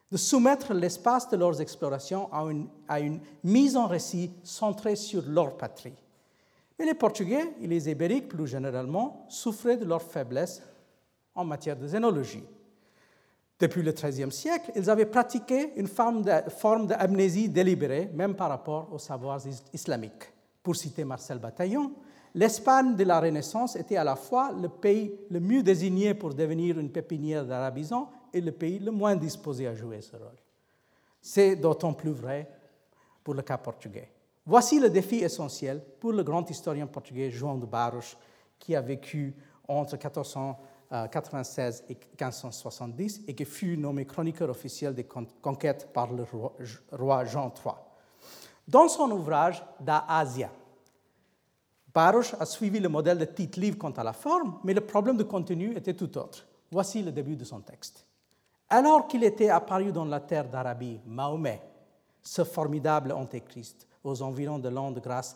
de soumettre l'espace de leurs explorations à une mise en récit centrée sur leur patrie. Mais les Portugais et les Ibériques, plus généralement, souffraient de leur faiblesse en matière de zénologie. Depuis le XIIIe siècle, ils avaient pratiqué une forme d'amnésie délibérée, même par rapport aux savoirs islamiques. Pour citer Marcel Bataillon, l'Espagne de la Renaissance était à la fois le pays le mieux désigné pour devenir une pépinière d'arabisants et le pays le moins disposé à jouer ce rôle. C'est d'autant plus vrai pour le cas portugais. Voici le défi essentiel pour le grand historien portugais João de Barros, qui a vécu entre 1496 et 1570 et qui fut nommé chroniqueur officiel des conquêtes par le roi Jean III. Dans son ouvrage Da Ásia, Barros a suivi le modèle de Tite-Live quant à la forme, mais le problème de contenu était tout autre. Voici le début de son texte. Alors qu'il était apparu dans la terre d'Arabie, Mahomet, ce formidable antéchrist, aux environs de l'an de grâce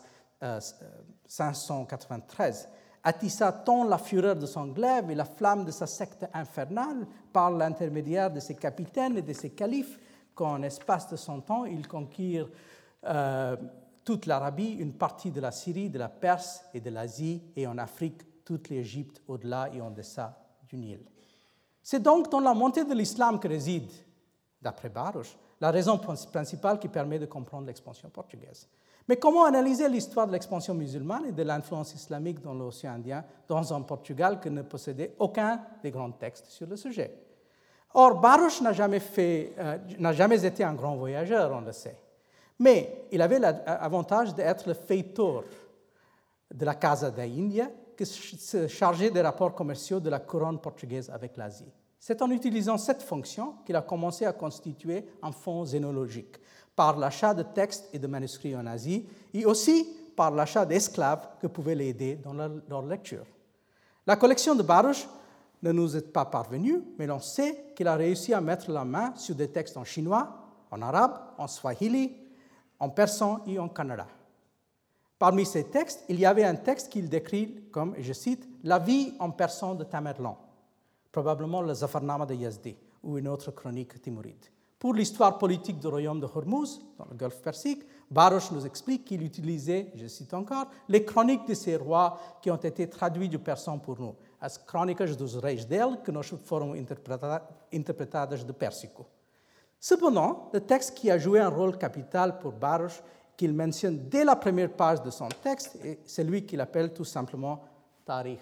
593, attissa tant la fureur de son glaive et la flamme de sa secte infernale par l'intermédiaire de ses capitaines et de ses califes qu'en espace de 100 ans, ils conquirent toute l'Arabie, une partie de la Syrie, de la Perse et de l'Asie, et en Afrique, toute l'Égypte au-delà et en deçà du Nil. C'est donc dans la montée de l'islam que réside, d'après Barros, la raison principale qui permet de comprendre l'expansion portugaise. Mais comment analyser l'histoire de l'expansion musulmane et de l'influence islamique dans l'océan Indien dans un Portugal qui ne possédait aucun des grands textes sur le sujet? Or, Barros n'a jamais été un grand voyageur, on le sait. Mais il avait l'avantage d'être le feitor de la Casa da Índia, qui se chargeait des rapports commerciaux de la couronne portugaise avec l'Asie. C'est en utilisant cette fonction qu'il a commencé à constituer un fonds zénologique, par l'achat de textes et de manuscrits en Asie, et aussi par l'achat d'esclaves que pouvaient l'aider dans leur lecture. La collection de Barros ne nous est pas parvenue, mais l'on sait qu'il a réussi à mettre la main sur des textes en chinois, en arabe, en swahili, en persan et en kannada. Parmi ces textes, il y avait un texte qu'il décrit comme, et je cite, « la vie en persan de Tamerlan », probablement le Zafarnama de Yazdi ou une autre chronique timuride. Pour l'histoire politique du royaume de Hormuz, dans le Golfe Persique, Barros nous explique qu'il utilisait, je cite encore, les chroniques de ces rois qui ont été traduits du persan pour nous, as crónicas dos reis dele que nós foram interpretadas de Pérsico. Cependant, le texte qui a joué un rôle capital pour Barros, qu'il mentionne dès la première page de son texte, est celui qu'il appelle tout simplement Tarikh,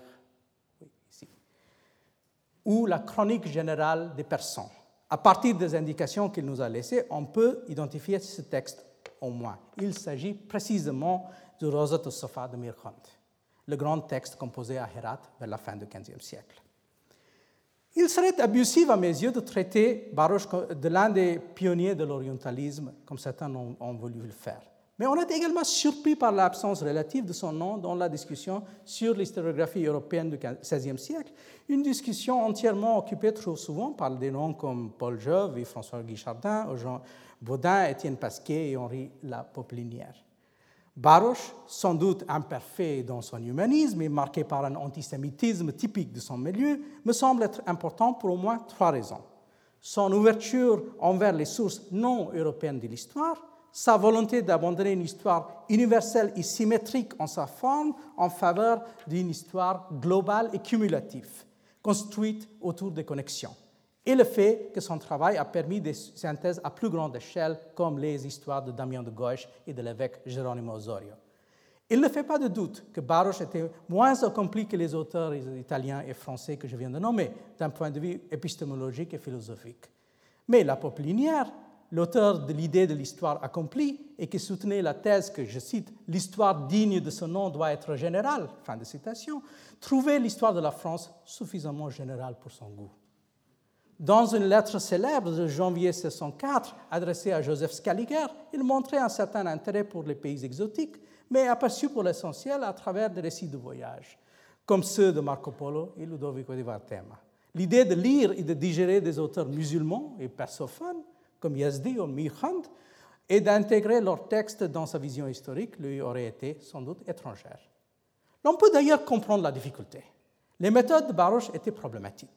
ou la chronique générale des Persans. À partir des indications qu'il nous a laissées, on peut identifier ce texte au moins. Il s'agit précisément du Rawzat al-Safa de Mir Khan, le grand texte composé à Hérat vers la fin du XVe siècle. Il serait abusif à mes yeux de traiter Barros de l'un des pionniers de l'orientalisme, comme certains ont voulu le faire. Mais on est également surpris par l'absence relative de son nom dans la discussion sur l'historiographie européenne du XVIe siècle, une discussion entièrement occupée trop souvent par des noms comme Paul Jove et François Guichardin, Jean Baudin, Étienne Pasquier et Henri Lapoplinière. Barros, sans doute imparfait dans son humanisme et marqué par un antisémitisme typique de son milieu, me semble être important pour au moins 3 raisons. Son ouverture envers les sources non européennes de l'histoire, sa volonté d'abandonner une histoire universelle et symétrique en sa forme en faveur d'une histoire globale et cumulative, construite autour des connexions, et le fait que son travail a permis des synthèses à plus grande échelle, comme les histoires de Damien de Gauche et de l'évêque Geronimo Osorio. Il ne fait pas de doute que Barros était moins accompli que les auteurs italiens et français que je viens de nommer, d'un point de vue épistémologique et philosophique. Mais Lapoplinière, l'auteur de l'idée de l'histoire accomplie et qui soutenait la thèse que, je cite, « l'histoire digne de ce nom doit être générale », fin de citation, trouvait l'histoire de la France suffisamment générale pour son goût. Dans une lettre célèbre de janvier 1604 adressée à Joseph Scaliger, il montrait un certain intérêt pour les pays exotiques, mais aperçu pour l'essentiel à travers des récits de voyage, comme ceux de Marco Polo et Ludovico di Varthema. L'idée de lire et de digérer des auteurs musulmans et persophones, comme Yazdi ou Mir Khan, et d'intégrer leurs textes dans sa vision historique lui aurait été sans doute étrangère. L'on peut d'ailleurs comprendre la difficulté. Les méthodes de Barros étaient problématiques.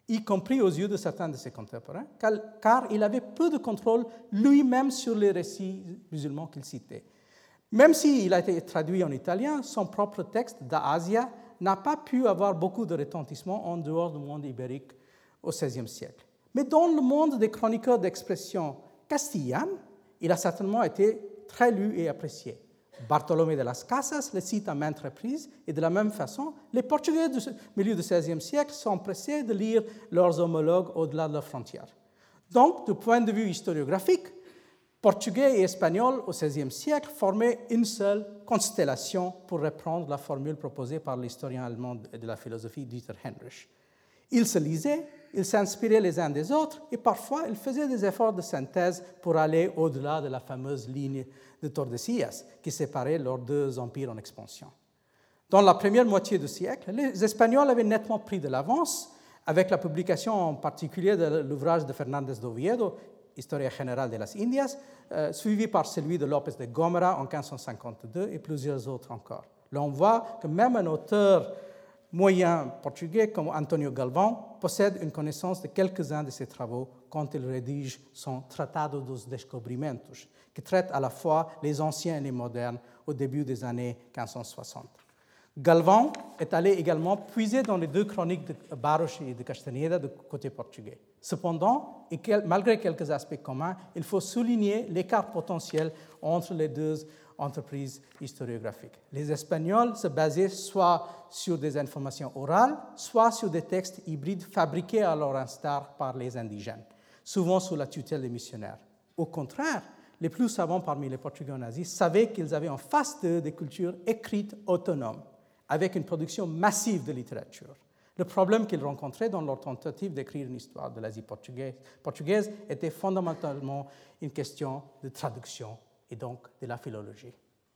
y compris aux yeux de certains de ses contemporains, car il avait peu de contrôle lui-même sur les récits musulmans qu'il citait. Même s'il a été traduit en italien, son propre texte d'Asia n'a pas pu avoir beaucoup de retentissement en dehors du monde ibérique au XVIe siècle. Mais dans le monde des chroniqueurs d'expression castillane, il a certainement été très lu et apprécié. Bartolomé de las Casas le cite à maintes reprises, et de la même façon, les Portugais du milieu du XVIe siècle sont pressés de lire leurs homologues au-delà de leurs frontières. Donc, du point de vue historiographique, Portugais et Espagnols au XVIe siècle formaient une seule constellation, pour reprendre la formule proposée par l'historien allemand de la philosophie Dieter Heinrich. Ils se lisaient, ils s'inspiraient les uns des autres, et parfois ils faisaient des efforts de synthèse pour aller au-delà de la fameuse ligne de Tordesillas qui séparait leurs deux empires en expansion. Dans la première moitié du siècle, les Espagnols avaient nettement pris de l'avance avec la publication en particulier de l'ouvrage de Fernández d'Oviedo, Historia General de las Indias, suivi par celui de López de Gómara en 1552 et plusieurs autres encore. Là, on voit que même un auteur moyen portugais comme Antonio Galvão possède une connaissance de quelques-uns de ses travaux quand il rédige son Tratado dos Descobrimentos, qui traite à la fois les anciens et les modernes au début des années 1560. Galvão est allé également puiser dans les deux chroniques de Barros et de Castaneda du côté portugais. Cependant, et malgré quelques aspects communs, il faut souligner l'écart potentiel entre les deux entreprises historiographiques. Les Espagnols se basaient soit sur des informations orales, soit sur des textes hybrides fabriqués à leur instar par les indigènes, souvent sous la tutelle des missionnaires. Au contraire, les plus savants parmi les Portugais nazis savaient qu'ils avaient en face d'eux des cultures écrites autonomes, avec une production massive de littérature. Le problème qu'ils rencontraient dans leur tentative d'écrire une histoire de l'Asie portugaise était fondamentalement une question de traduction et donc de la philologie.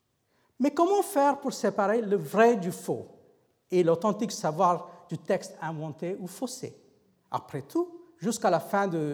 Mais comment faire pour séparer le vrai du faux et l'authentique savoir du texte inventé ou faussé? Après tout, jusqu'à la fin du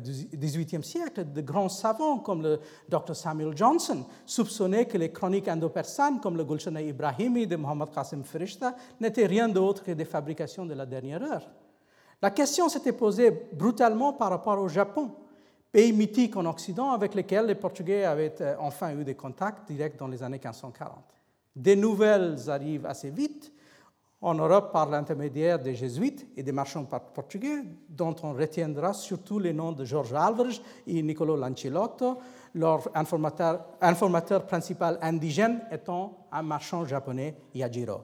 XVIIIe siècle, de grands savants comme le Dr. Samuel Johnson soupçonnaient que les chroniques indo-persanes comme le Gulshan Ibrahimi de Mohammad Qasim Firishta n'étaient rien d'autre que des fabrications de la dernière heure. La question s'était posée brutalement par rapport au Japon, pays mythique en Occident avec lequel les Portugais avaient enfin eu des contacts directs dans les années 1540. Des nouvelles arrivent assez vite en Europe par l'intermédiaire des jésuites et des marchands portugais, dont on retiendra surtout les noms de Jorge Álvares et Nicolò Lancillotto, leur informateur principal indigène étant un marchand japonais, Yajiro.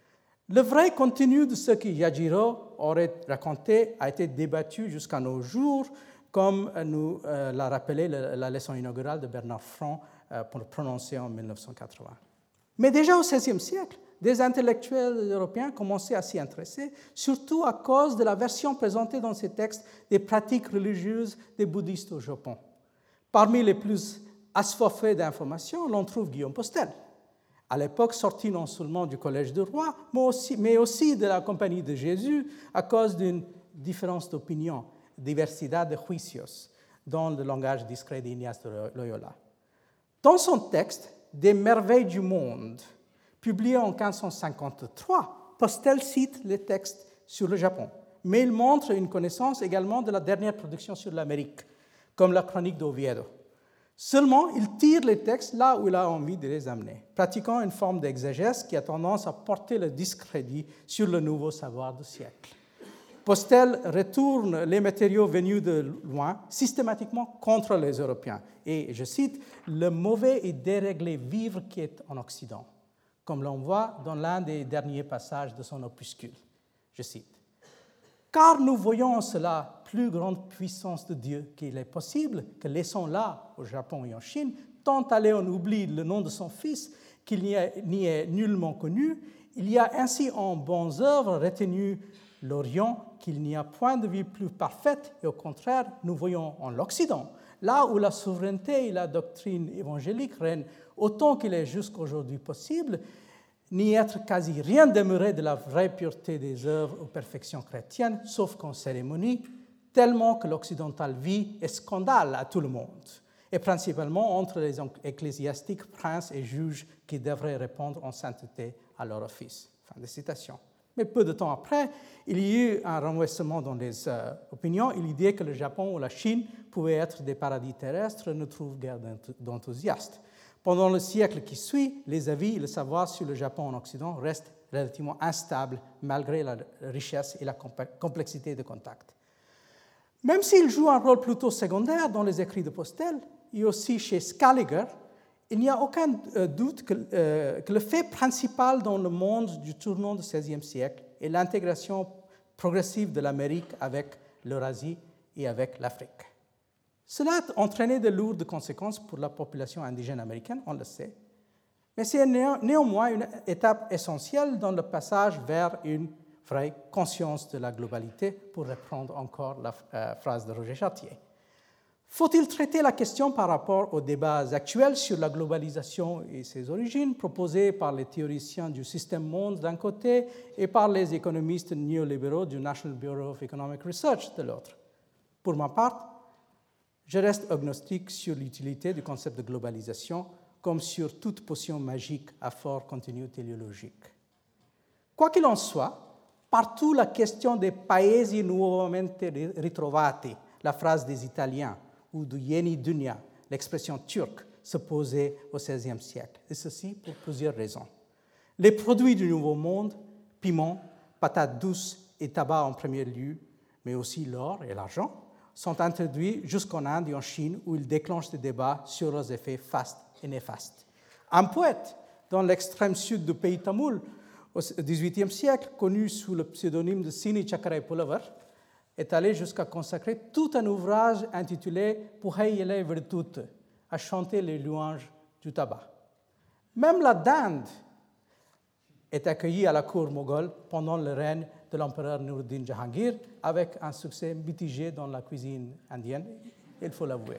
Le vrai contenu de ce que Yajiro aurait raconté a été débattu jusqu'à nos jours, comme nous l'a rappelé la leçon inaugurale de Bernard Franc prononcée en 1980. Mais déjà au XVIe siècle, des intellectuels européens commençaient à s'y intéresser, surtout à cause de la version présentée dans ces textes des pratiques religieuses des bouddhistes au Japon. Parmi les plus assoiffés d'informations, l'on trouve Guillaume Postel, à l'époque sorti non seulement du Collège du Roi, mais aussi de la Compagnie de Jésus à cause d'une différence d'opinion, diversidad de juicios, dans le langage discret d'Ignace de Loyola. Dans son texte « Des merveilles du monde », publié en 1553, Postel cite les textes sur le Japon, mais il montre une connaissance également de la dernière production sur l'Amérique, comme la chronique d'Oviedo. Seulement, il tire les textes là où il a envie de les amener, pratiquant une forme d'exégèse qui a tendance à porter le discrédit sur le nouveau savoir du siècle. Postel retourne les matériaux venus de loin systématiquement contre les Européens et, je cite, « le mauvais et déréglé vivre qui est en Occident », comme l'on voit dans l'un des derniers passages de son opuscule. Je cite, « Car nous voyons en cela plus grande puissance de Dieu qu'il est possible que laissons là, au Japon et en Chine, tant aller en oubli le nom de son Fils qu'il n'y est nullement connu, il y a ainsi en bonnes œuvres retenu l'Orient qu'il n'y a point de vie plus parfaite, et au contraire, nous voyons en l'Occident, là où la souveraineté et la doctrine évangélique règnent autant qu'il est jusqu'aujourd'hui possible, n'y être quasi rien demeuré de la vraie pureté des œuvres aux perfections chrétiennes, sauf qu'en cérémonie, tellement que l'occidental vit est scandale à tout le monde, et principalement entre les ecclésiastiques, princes et juges qui devraient répondre en sainteté à leur office. » Fin de citation. Mais peu de temps après, il y eut un renversement dans les opinions. L'idée que le Japon ou la Chine pouvaient être des paradis terrestres ne trouve guère d'enthousiastes. Pendant le siècle qui suit, les avis et le savoir sur le Japon en Occident restent relativement instables malgré la richesse et la complexité des contacts. Même s'il joue un rôle plutôt secondaire dans les écrits de Postel et aussi chez Scaliger, il n'y a aucun doute que le fait principal dans le monde du tournant du XVIe siècle est l'intégration progressive de l'Amérique avec l'Eurasie et avec l'Afrique. Cela a entraîné de lourdes conséquences pour la population indigène américaine, on le sait, mais c'est néanmoins une étape essentielle dans le passage vers une vraie conscience de la globalité, pour reprendre encore la phrase de Roger Chartier. Faut-il traiter la question par rapport aux débats actuels sur la globalisation et ses origines, proposés par les théoriciens du système monde d'un côté et par les économistes néolibéraux du National Bureau of Economic Research de l'autre? Pour ma part, je reste agnostique sur l'utilité du concept de globalisation, comme sur toute potion magique à fort contenu téléologique. Quoi qu'il en soit, partout la question des paesi nuovamente ritrovati, la phrase des Italiens, ou du yeni dunya, l'expression turque, se posait au XVIe siècle, et ceci pour plusieurs raisons. Les produits du Nouveau Monde, piments, patates douces et tabac en premier lieu, mais aussi l'or et l'argent, sont introduits jusqu'en Inde et en Chine, où ils déclenchent des débats sur leurs effets fastes et néfastes. Un poète dans l'extrême sud du pays tamoul, au XVIIIe siècle, connu sous le pseudonyme de Sini Chakrai Pulavar, est allé jusqu'à consacrer tout un ouvrage intitulé Puhayele Virtute, à chanter les louanges du tabac. Même la dinde est accueillie à la cour moghole pendant le règne de l'empereur Nuruddin Jahangir, avec un succès mitigé dans la cuisine indienne, il faut l'avouer.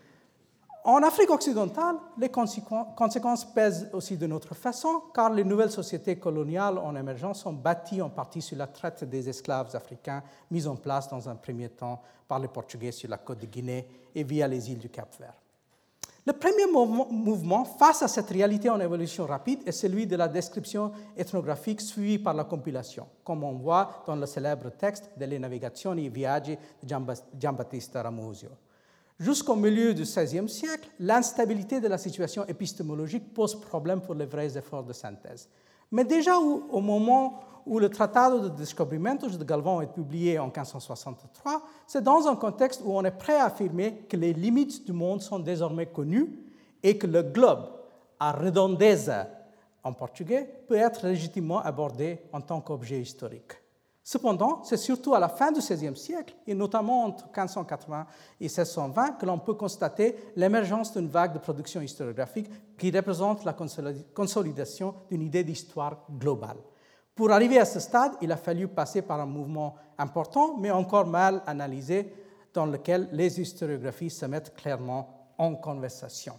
En Afrique occidentale, les conséquences pèsent aussi de notre façon, car les nouvelles sociétés coloniales en émergence sont bâties en partie sur la traite des esclaves africains, mise en place dans un premier temps par les Portugais sur la côte de Guinée et via les îles du Cap-Vert. Le premier mouvement face à cette réalité en évolution rapide est celui de la description ethnographique suivie par la compilation, comme on voit dans le célèbre texte delle Navigazioni e Viaggi de Giambattista Ramusio. Jusqu'au milieu du XVIe siècle, l'instabilité de la situation épistémologique pose problème pour les vrais efforts de synthèse. Mais déjà au moment où le Tratado de Descobrimentos de Galvão est publié en 1563, c'est dans un contexte où on est prêt à affirmer que les limites du monde sont désormais connues et que le globe, a redondeza en portugais, peut être légitimement abordé en tant qu'objet historique. Cependant, c'est surtout à la fin du XVIe siècle, et notamment entre 1580 et 1620, que l'on peut constater l'émergence d'une vague de production historiographique qui représente la consolidation d'une idée d'histoire globale. Pour arriver à ce stade, il a fallu passer par un mouvement important, mais encore mal analysé, dans lequel les historiographies se mettent clairement en conversation.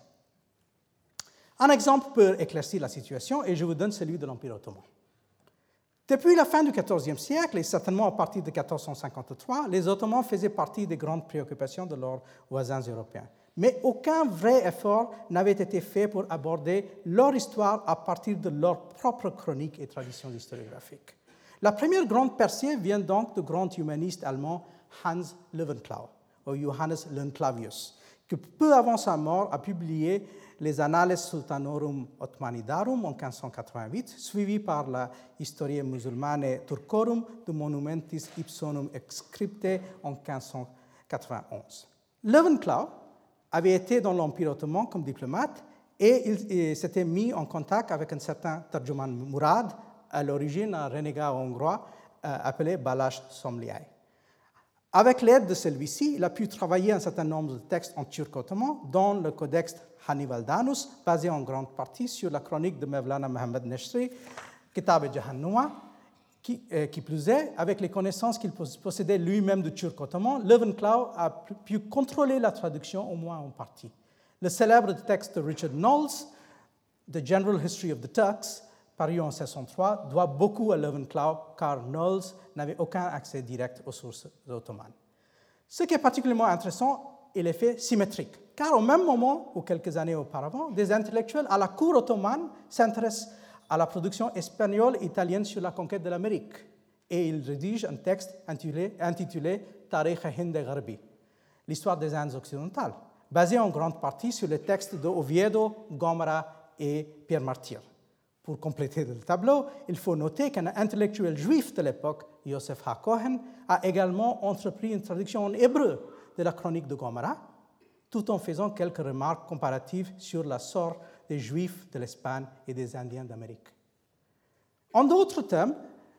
Un exemple peut éclaircir la situation, et je vous donne celui de l'Empire ottoman. Depuis la fin du XIVe siècle, et certainement à partir de 1453, les Ottomans faisaient partie des grandes préoccupations de leurs voisins européens. Mais aucun vrai effort n'avait été fait pour aborder leur histoire à partir de leurs propres chroniques et traditions historiographiques. La première grande percée vient donc du grand humaniste allemand Hans Löwenklau, ou Johannes Leunclavius, qui peu avant sa mort a publié les Annales Sultanorum Othmanidarum en 1588, suivi par la Historia Musulmane Turcorum de Monumentis Ipsonum Exscripte en 1591. Löwenklau avait été dans l'Empire ottoman comme diplomate et il s'était mis en contact avec un certain Tarjuman Murad, à l'origine un renégat hongrois appelé Balázs Szomlai. Avec l'aide de celui-ci, il a pu travailler un certain nombre de textes en turc ottoman, dont le codex Hannibaldanus, basé en grande partie sur la chronique de Mevlana Mohammad Neshri, Kitab-e Jahannuma. Qui plus est, avec les connaissances qu'il possédait lui-même du turc ottoman, Löwenklau a pu contrôler la traduction au moins en partie. Le célèbre texte de Richard Knowles, The General History of the Turks, paru en 1603, doit beaucoup à Löwenklau, car Knowles n'avait aucun accès direct aux sources ottomanes. Ce qui est particulièrement intéressant est l'effet symétrique, car au même moment, ou quelques années auparavant, des intellectuels à la cour ottomane s'intéressent à la production espagnole et italienne sur la conquête de l'Amérique. Et il rédige un texte intitulé Tarikh Hind Gharbi, l'histoire des Indes occidentales, basé en grande partie sur les textes de Oviedo, Gomara et Pierre Martyr. Pour compléter le tableau, il faut noter qu'un intellectuel juif de l'époque, Yosef HaKohen, a également entrepris une traduction en hébreu de la chronique de Gomara, tout en faisant quelques remarques comparatives sur la sort des Juifs de l'Espagne et des Indiens d'Amérique. En d'autres termes,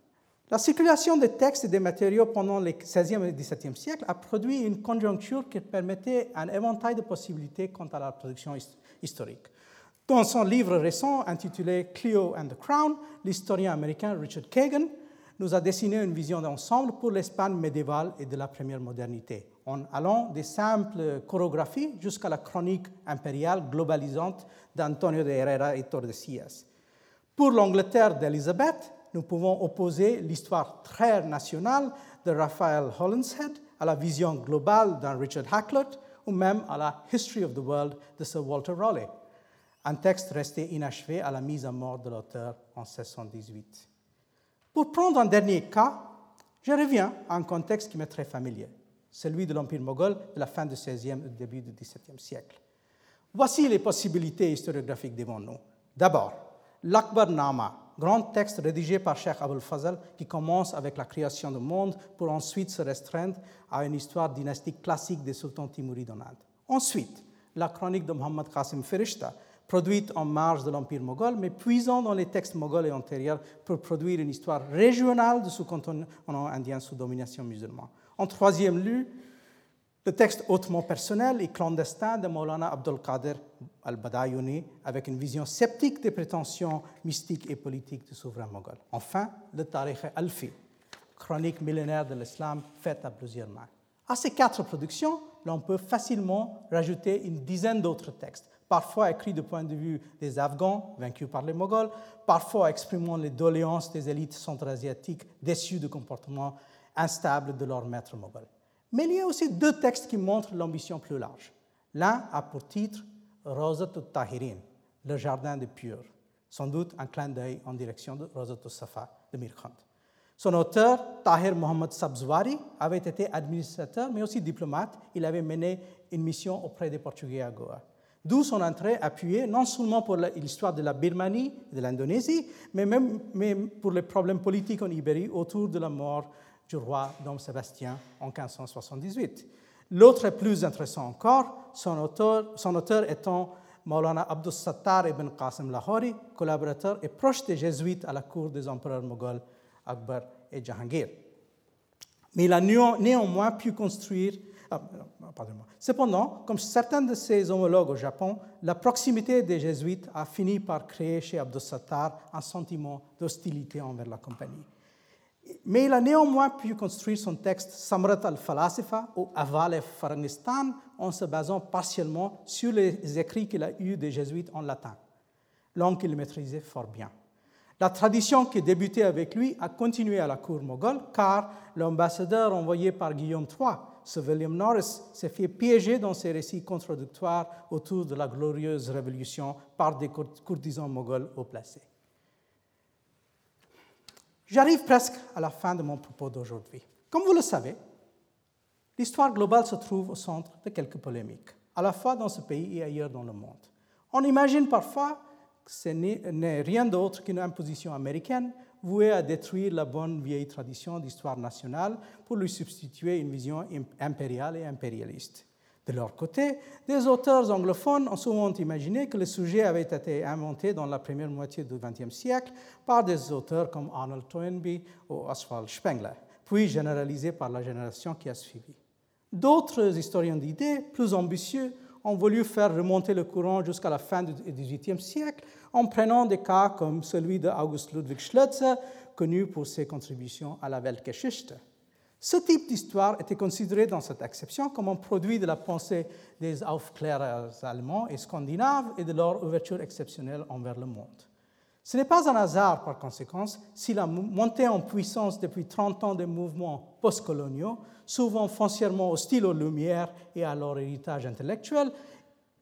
la circulation des textes et des matériaux pendant les XVIe et XVIIe siècles a produit une conjoncture qui permettait un éventail de possibilités quant à la production historique. Dans son livre récent intitulé Clio and the Crown, l'historien américain Richard Kagan nous a dessiné une vision d'ensemble pour l'Espagne médiévale et de la première modernité, en allant des simples chorographies jusqu'à la chronique impériale globalisante d'Antonio de Herrera et Tordesillas. Pour l'Angleterre d'Élisabeth, nous pouvons opposer l'histoire très nationale de Raphael Holinshead à la vision globale d'un Richard Hakluyt ou même à la History of the World de Sir Walter Raleigh, un texte resté inachevé à la mise à mort de l'auteur en 1618. Pour prendre un dernier cas, je reviens à un contexte qui m'est très familier, celui de l'Empire moghol de la fin du XVIe et du début du XVIIe siècle. Voici les possibilités historiographiques devant nous. D'abord, l'Akbar-Nama, grand texte rédigé par Cheikh Abul Fazl qui commence avec la création du monde pour ensuite se restreindre à une histoire dynastique classique des sultans timourides en Inde. Ensuite, la chronique de Mohammad Qasim Firishta, produite en marge de l'Empire moghol, mais puisant dans les textes moghols et antérieurs pour produire une histoire régionale du sous-continent indien sous domination musulmane. En troisième lieu, le texte hautement personnel et clandestin de Maulana Abdul Qadir al-Badayuni, avec une vision sceptique des prétentions mystiques et politiques du souverain moghol. Enfin, le Tarikh Alfi, chronique millénaire de l'islam faite à plusieurs mains. À ces 4 productions, l'on peut facilement rajouter une dizaine d'autres textes, parfois écrits du point de vue des Afghans, vaincus par les Moghols, parfois exprimant les doléances des élites centra-asiatiques déçues du comportement instable de leurs maîtres moghols. Mais il y a aussi 2 textes qui montrent l'ambition plus large. L'un a pour titre Rawzat al-Tahirin, le jardin des purs, sans doute un clin d'œil en direction de Rawzat al-Safa de Mirkhand. Son auteur, Tahir Mohammad Sabzwari, avait été administrateur mais aussi diplomate. Il avait mené une mission auprès des Portugais à Goa. D'où son entrée appuyée non seulement pour l'histoire de la Birmanie et de l'Indonésie, mais même pour les problèmes politiques en Ibérie autour de la mort du roi Dom Sébastien en 1578. L'autre est plus intéressant encore, son auteur étant Maulana Abdus Sattar ibn Qasim Lahori, collaborateur et proche des jésuites à la cour des empereurs moghols Akbar et Jahangir. Mais il a néanmoins pu construire... Cependant, comme certains de ses homologues au Japon, la proximité des jésuites a fini par créer chez Abdus Sattar un sentiment d'hostilité envers la compagnie. Mais il a néanmoins pu construire son texte Samrat al-Falasifa ou Aval al-Farangistan en se basant partiellement sur les écrits qu'il a eus des jésuites en latin, langue qu'il maîtrisait fort bien. La tradition qui débutait avec lui a continué à la cour moghole car l'ambassadeur envoyé par Guillaume III, Sir William Norris, s'est fait piéger dans ses récits contradictoires autour de la glorieuse révolution par des courtisans moghols haut placés. J'arrive presque à la fin de mon propos d'aujourd'hui. Comme vous le savez, l'histoire globale se trouve au centre de quelques polémiques, à la fois dans ce pays et ailleurs dans le monde. On imagine parfois que ce n'est rien d'autre qu'une imposition américaine vouée à détruire la bonne vieille tradition d'histoire nationale pour lui substituer une vision impériale et impérialiste. De leur côté, des auteurs anglophones ont souvent imaginé que le sujet avait été inventé dans la première moitié du XXe siècle par des auteurs comme Arnold Toynbee ou Oswald Spengler, puis généralisé par la génération qui a suivi. D'autres historiens d'idées, plus ambitieux, ont voulu faire remonter le courant jusqu'à la fin du XVIIIe siècle en prenant des cas comme celui d'August Ludwig Schlözer, connu pour ses contributions à la Weltgeschichte. Ce type d'histoire était considéré dans cette acception comme un produit de la pensée des Aufklärers allemands et scandinaves et de leur ouverture exceptionnelle envers le monde. Ce n'est pas un hasard, par conséquent, si la montée en puissance depuis 30 ans des mouvements postcoloniaux, souvent foncièrement hostiles aux Lumières et à leur héritage intellectuel,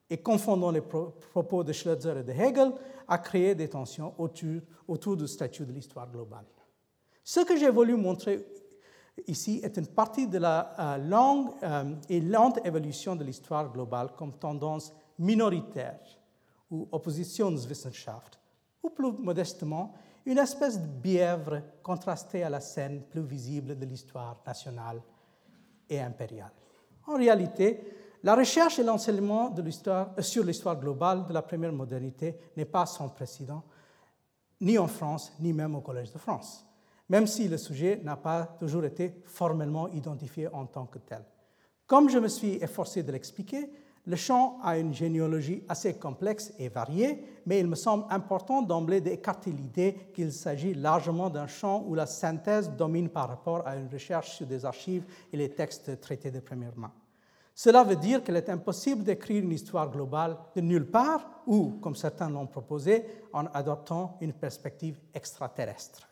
et confondant les propos de Schletter et de Hegel, a créé des tensions autour du statut de l'histoire globale. Ce que j'ai voulu montrer ici est une partie de la longue et lente évolution de l'histoire globale comme tendance minoritaire ou Oppositionswissenschaft, ou plus modestement, une espèce de bièvre contrastée à la scène plus visible de l'histoire nationale et impériale. En réalité, la recherche et l'enseignement sur l'histoire globale de la première modernité n'est pas sans précédent, ni en France, ni même au Collège de France, même si le sujet n'a pas toujours été formellement identifié en tant que tel. Comme je me suis efforcé de l'expliquer, le champ a une généalogie assez complexe et variée, mais il me semble important d'emblée d'écarter l'idée qu'il s'agit largement d'un champ où la synthèse domine par rapport à une recherche sur des archives et les textes traités de première main. Cela veut dire qu'il est impossible d'écrire une histoire globale de nulle part ou, comme certains l'ont proposé, en adoptant une perspective extraterrestre.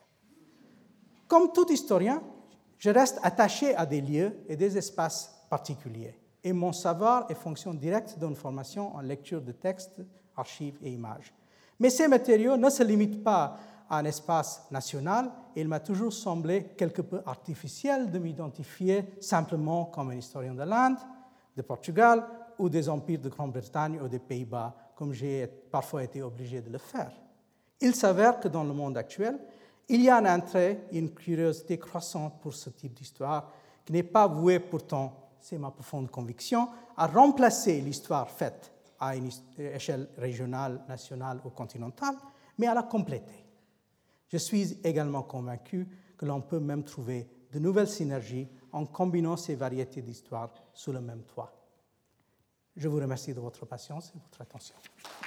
Comme tout historien, je reste attaché à des lieux et des espaces particuliers. Et mon savoir est fonction directe d'une formation en lecture de textes, archives et images. Mais ces matériaux ne se limitent pas à un espace national et il m'a toujours semblé quelque peu artificiel de m'identifier simplement comme un historien de l'Inde, de Portugal ou des empires de Grande-Bretagne ou des Pays-Bas, comme j'ai parfois été obligé de le faire. Il s'avère que dans le monde actuel, il y a un intérêt et une curiosité croissante pour ce type d'histoire qui n'est pas vouée pourtant, c'est ma profonde conviction, à remplacer l'histoire faite à une échelle régionale, nationale ou continentale, mais à la compléter. Je suis également convaincu que l'on peut même trouver de nouvelles synergies en combinant ces variétés d'histoires sous le même toit. Je vous remercie de votre patience et de votre attention.